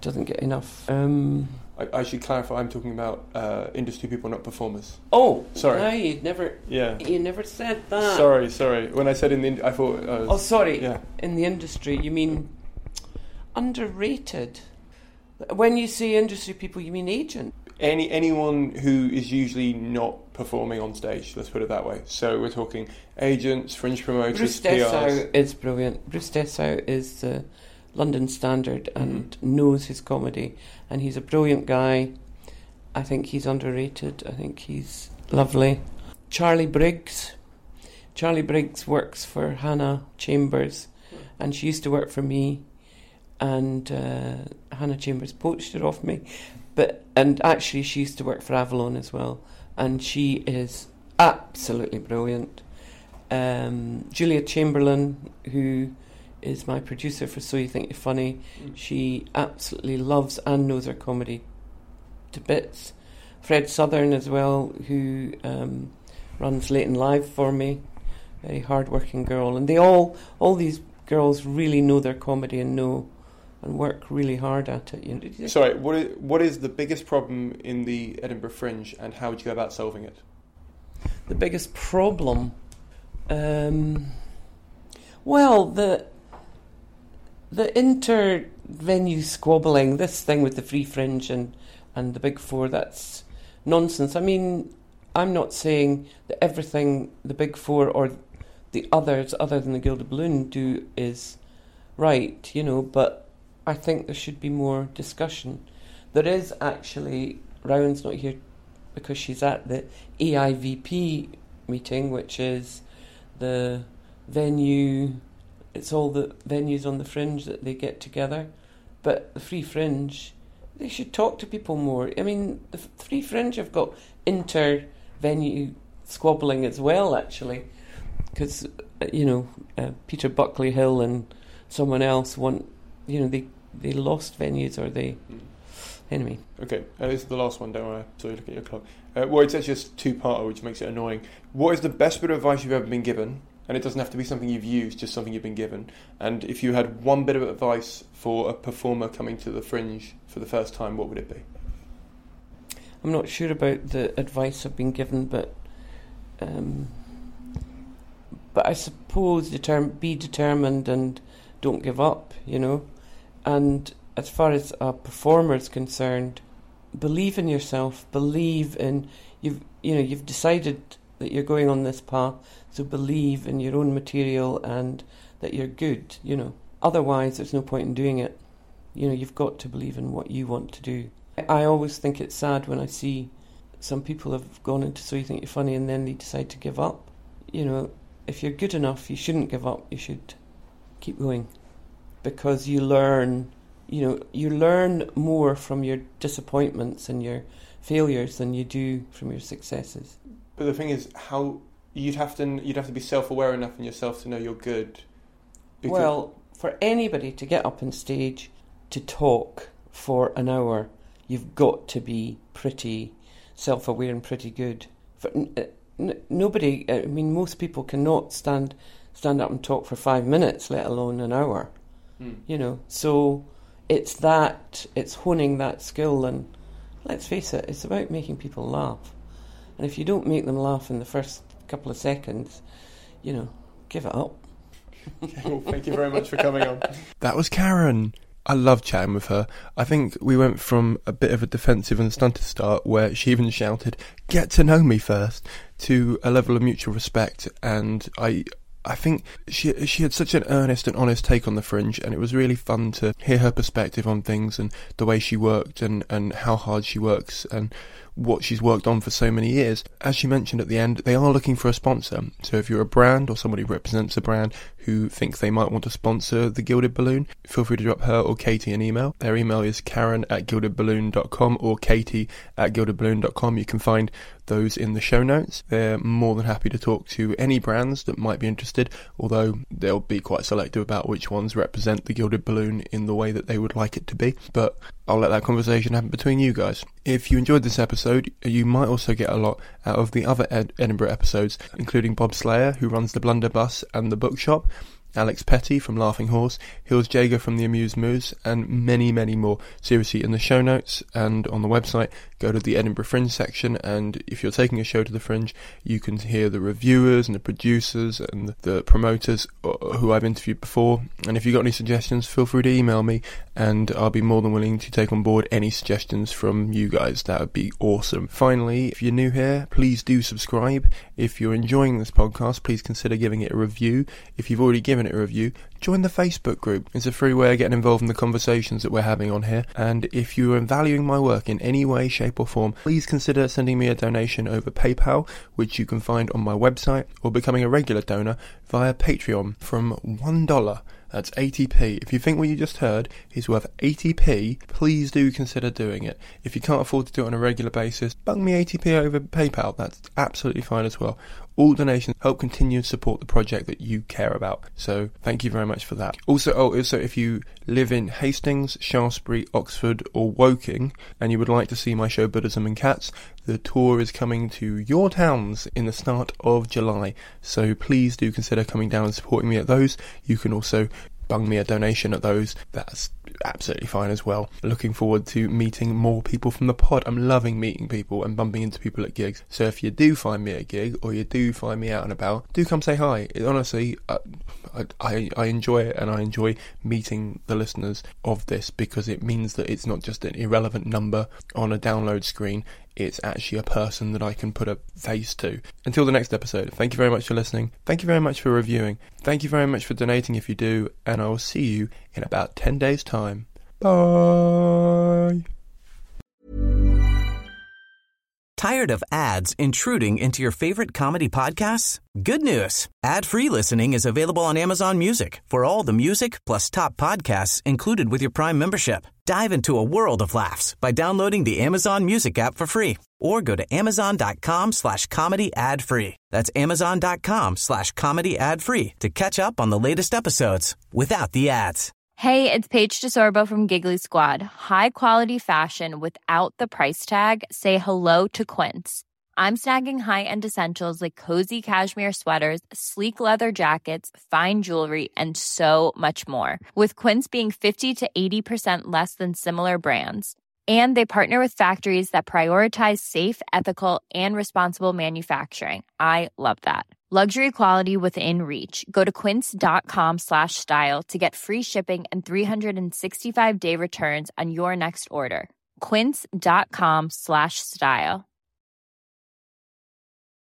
S6: doesn't get enough.
S5: I should clarify. I'm talking about industry people, not performers.
S6: Oh,
S5: sorry.
S6: You never said that.
S5: Sorry. When I said in the, I thought.
S6: Sorry.
S5: Yeah.
S6: In the industry, you mean underrated? When you say industry people, you mean agent?
S5: Anyone who is usually not performing on stage, let's put it that way. So we're talking agents, fringe promoters,
S6: Bruce
S5: PRs.
S6: Dessau is brilliant. Bruce Dessau is the London Standard and knows his comedy, and he's a brilliant guy. I think he's underrated. I think he's lovely. Charlie Briggs works for Hannah Chambers, and she used to work for me, and Hannah Chambers poached her off me. And actually she used to work for Avalon as well, and she is absolutely brilliant. Julia Chamberlain, who is my producer for So You Think You're Funny, she absolutely loves and knows her comedy to bits. Fred Southern as well, who runs Late and Live for me, very hard-working girl. And they all these girls really know their comedy and work really hard at it. You know.
S5: Sorry, what is the biggest problem in the Edinburgh Fringe, and how would you go about solving it?
S6: The biggest problem? Well, the inter-venue squabbling, this thing with the Free Fringe and the Big Four, that's nonsense. I mean, I'm not saying that everything the Big Four or the others, other than the Gilded Balloon, do is right, you know, but I think there should be more discussion. There is actually, Rowan's not here because she's at the AIVP meeting, which is the venue, it's all the venues on the Fringe that they get together. But the Free Fringe, they should talk to people more. I mean, the Free Fringe have got inter-venue squabbling as well, actually, because, Peter Buckley Hill and someone else want, they lost venues, or they... Anyway.
S5: Okay, this is the last one, don't worry. Sorry, look at your clock. Well, it's actually just two-parter, which makes it annoying. What is the best bit of advice you've ever been given? And it doesn't have to be something you've used, just something you've been given. And if you had one bit of advice for a performer coming to the Fringe for the first time, what would it be?
S6: I'm not sure about the advice I've been given, but I suppose be determined and don't give up, And as far as a performer is concerned, believe in yourself. Believe in you've decided that you're going on this path, so believe in your own material and that you're good. Otherwise, there's no point in doing it. You've got to believe in what you want to do. I always think it's sad when I see some people have gone into So You Think You're Funny and then they decide to give up. If you're good enough, you shouldn't give up. You should keep going, because you learn more from your disappointments and your failures than you do from your successes.
S5: But the thing is, how you'd have to be self-aware enough in yourself to know you're good.
S6: Well, for anybody to get up on stage to talk for an hour, you've got to be pretty self-aware and pretty good. Nobody, most people cannot stand up and talk for 5 minutes, let alone an hour. So it's honing that skill, and let's face it, it's about making people laugh. And if you don't make them laugh in the first couple of seconds, give it up.
S5: Okay, well, thank you very much for coming on. That was Karen. I love chatting with her. I think we went from a bit of a defensive and stunted start, where she even shouted, "Get to know me first," to a level of mutual respect, and I think she had such an earnest and honest take on the Fringe, and it was really fun to hear her perspective on things and the way she worked and how hard she works and what she's worked on for so many years. As she mentioned at the end, they are looking for a sponsor. So if you're a brand or somebody who represents a brand who thinks they might want to sponsor the Gilded Balloon, feel free to drop her or Katie an email. Their email is karen@gildedballoon.com or katie@gildedballoon.com. You can find those in the show notes. They're more than happy to talk to any brands that might be interested, although they'll be quite selective about which ones represent the Gilded Balloon in the way that they would like it to be. But I'll let that conversation happen between you guys. If you enjoyed this episode, you might also get a lot out of the other Edinburgh episodes, including Bob Slayer, who runs the Blunderbuss and the Bookshop, Alex Petty from Laughing Horse, Hills Jager from The Amused Moose, and many, many more. Seriously, in the show notes and on the website, go to the Edinburgh Fringe section, and if you're taking a show to the Fringe, you can hear the reviewers and the producers and the promoters who I've interviewed before. And if you've got any suggestions, feel free to email me, and I'll be more than willing to take on board any suggestions from you guys. That would be awesome. Finally, if you're new here, please do subscribe. If you're enjoying this podcast, please consider giving it a review. If you've already given it a review, join the Facebook group. It's a free way of getting involved in the conversations that we're having on here. And if you are valuing my work in any way, shape or form, please consider sending me a donation over PayPal, which you can find on my website, or becoming a regular donor via Patreon from $1. That's 80p. If you think what you just heard is worth 80p, please do consider doing it. If you can't afford to do it on a regular basis, bung me 80p over PayPal. That's absolutely fine as well. All donations help continue to support the project that you care about. So thank you very much for that. Also, if you live in Hastings, Shaftesbury, Oxford or Woking and you would like to see my show Buddhism and Cats, the tour is coming to your towns in the start of July. So please do consider coming down and supporting me at those. You can also bung me a donation at those. That's absolutely fine as well. Looking forward to meeting more people from the pod. I'm loving meeting people and bumping into people at gigs. So if you do find me at a gig or you do find me out and about, do come say hi. Honestly, I enjoy it, and I enjoy meeting the listeners of this, because it means that it's not just an irrelevant number on a download screen. It's actually a person that I can put a face to. Until the next episode, thank you very much for listening. Thank you very much for reviewing. Thank you very much for donating if you do. And I will see you in about 10 days' time. Bye.
S4: Tired of ads intruding into your favorite comedy podcasts? Good news. Ad-free listening is available on Amazon Music for all the music plus top podcasts included with your Prime membership. Dive into a world of laughs by downloading the Amazon Music app for free, or go to amazon.com/comedy ad-free. That's amazon.com/comedy ad-free to catch up on the latest episodes without the ads.
S7: Hey, it's Paige DeSorbo from Giggly Squad. High quality fashion without the price tag. Say hello to Quince. I'm snagging high-end essentials like cozy cashmere sweaters, sleek leather jackets, fine jewelry, and so much more. With Quince being 50 to 80% less than similar brands. And they partner with factories that prioritize safe, ethical, and responsible manufacturing. I love that. Luxury quality within reach. Go to quince.com/style to get free shipping and 365-day returns on your next order. Quince.com/style.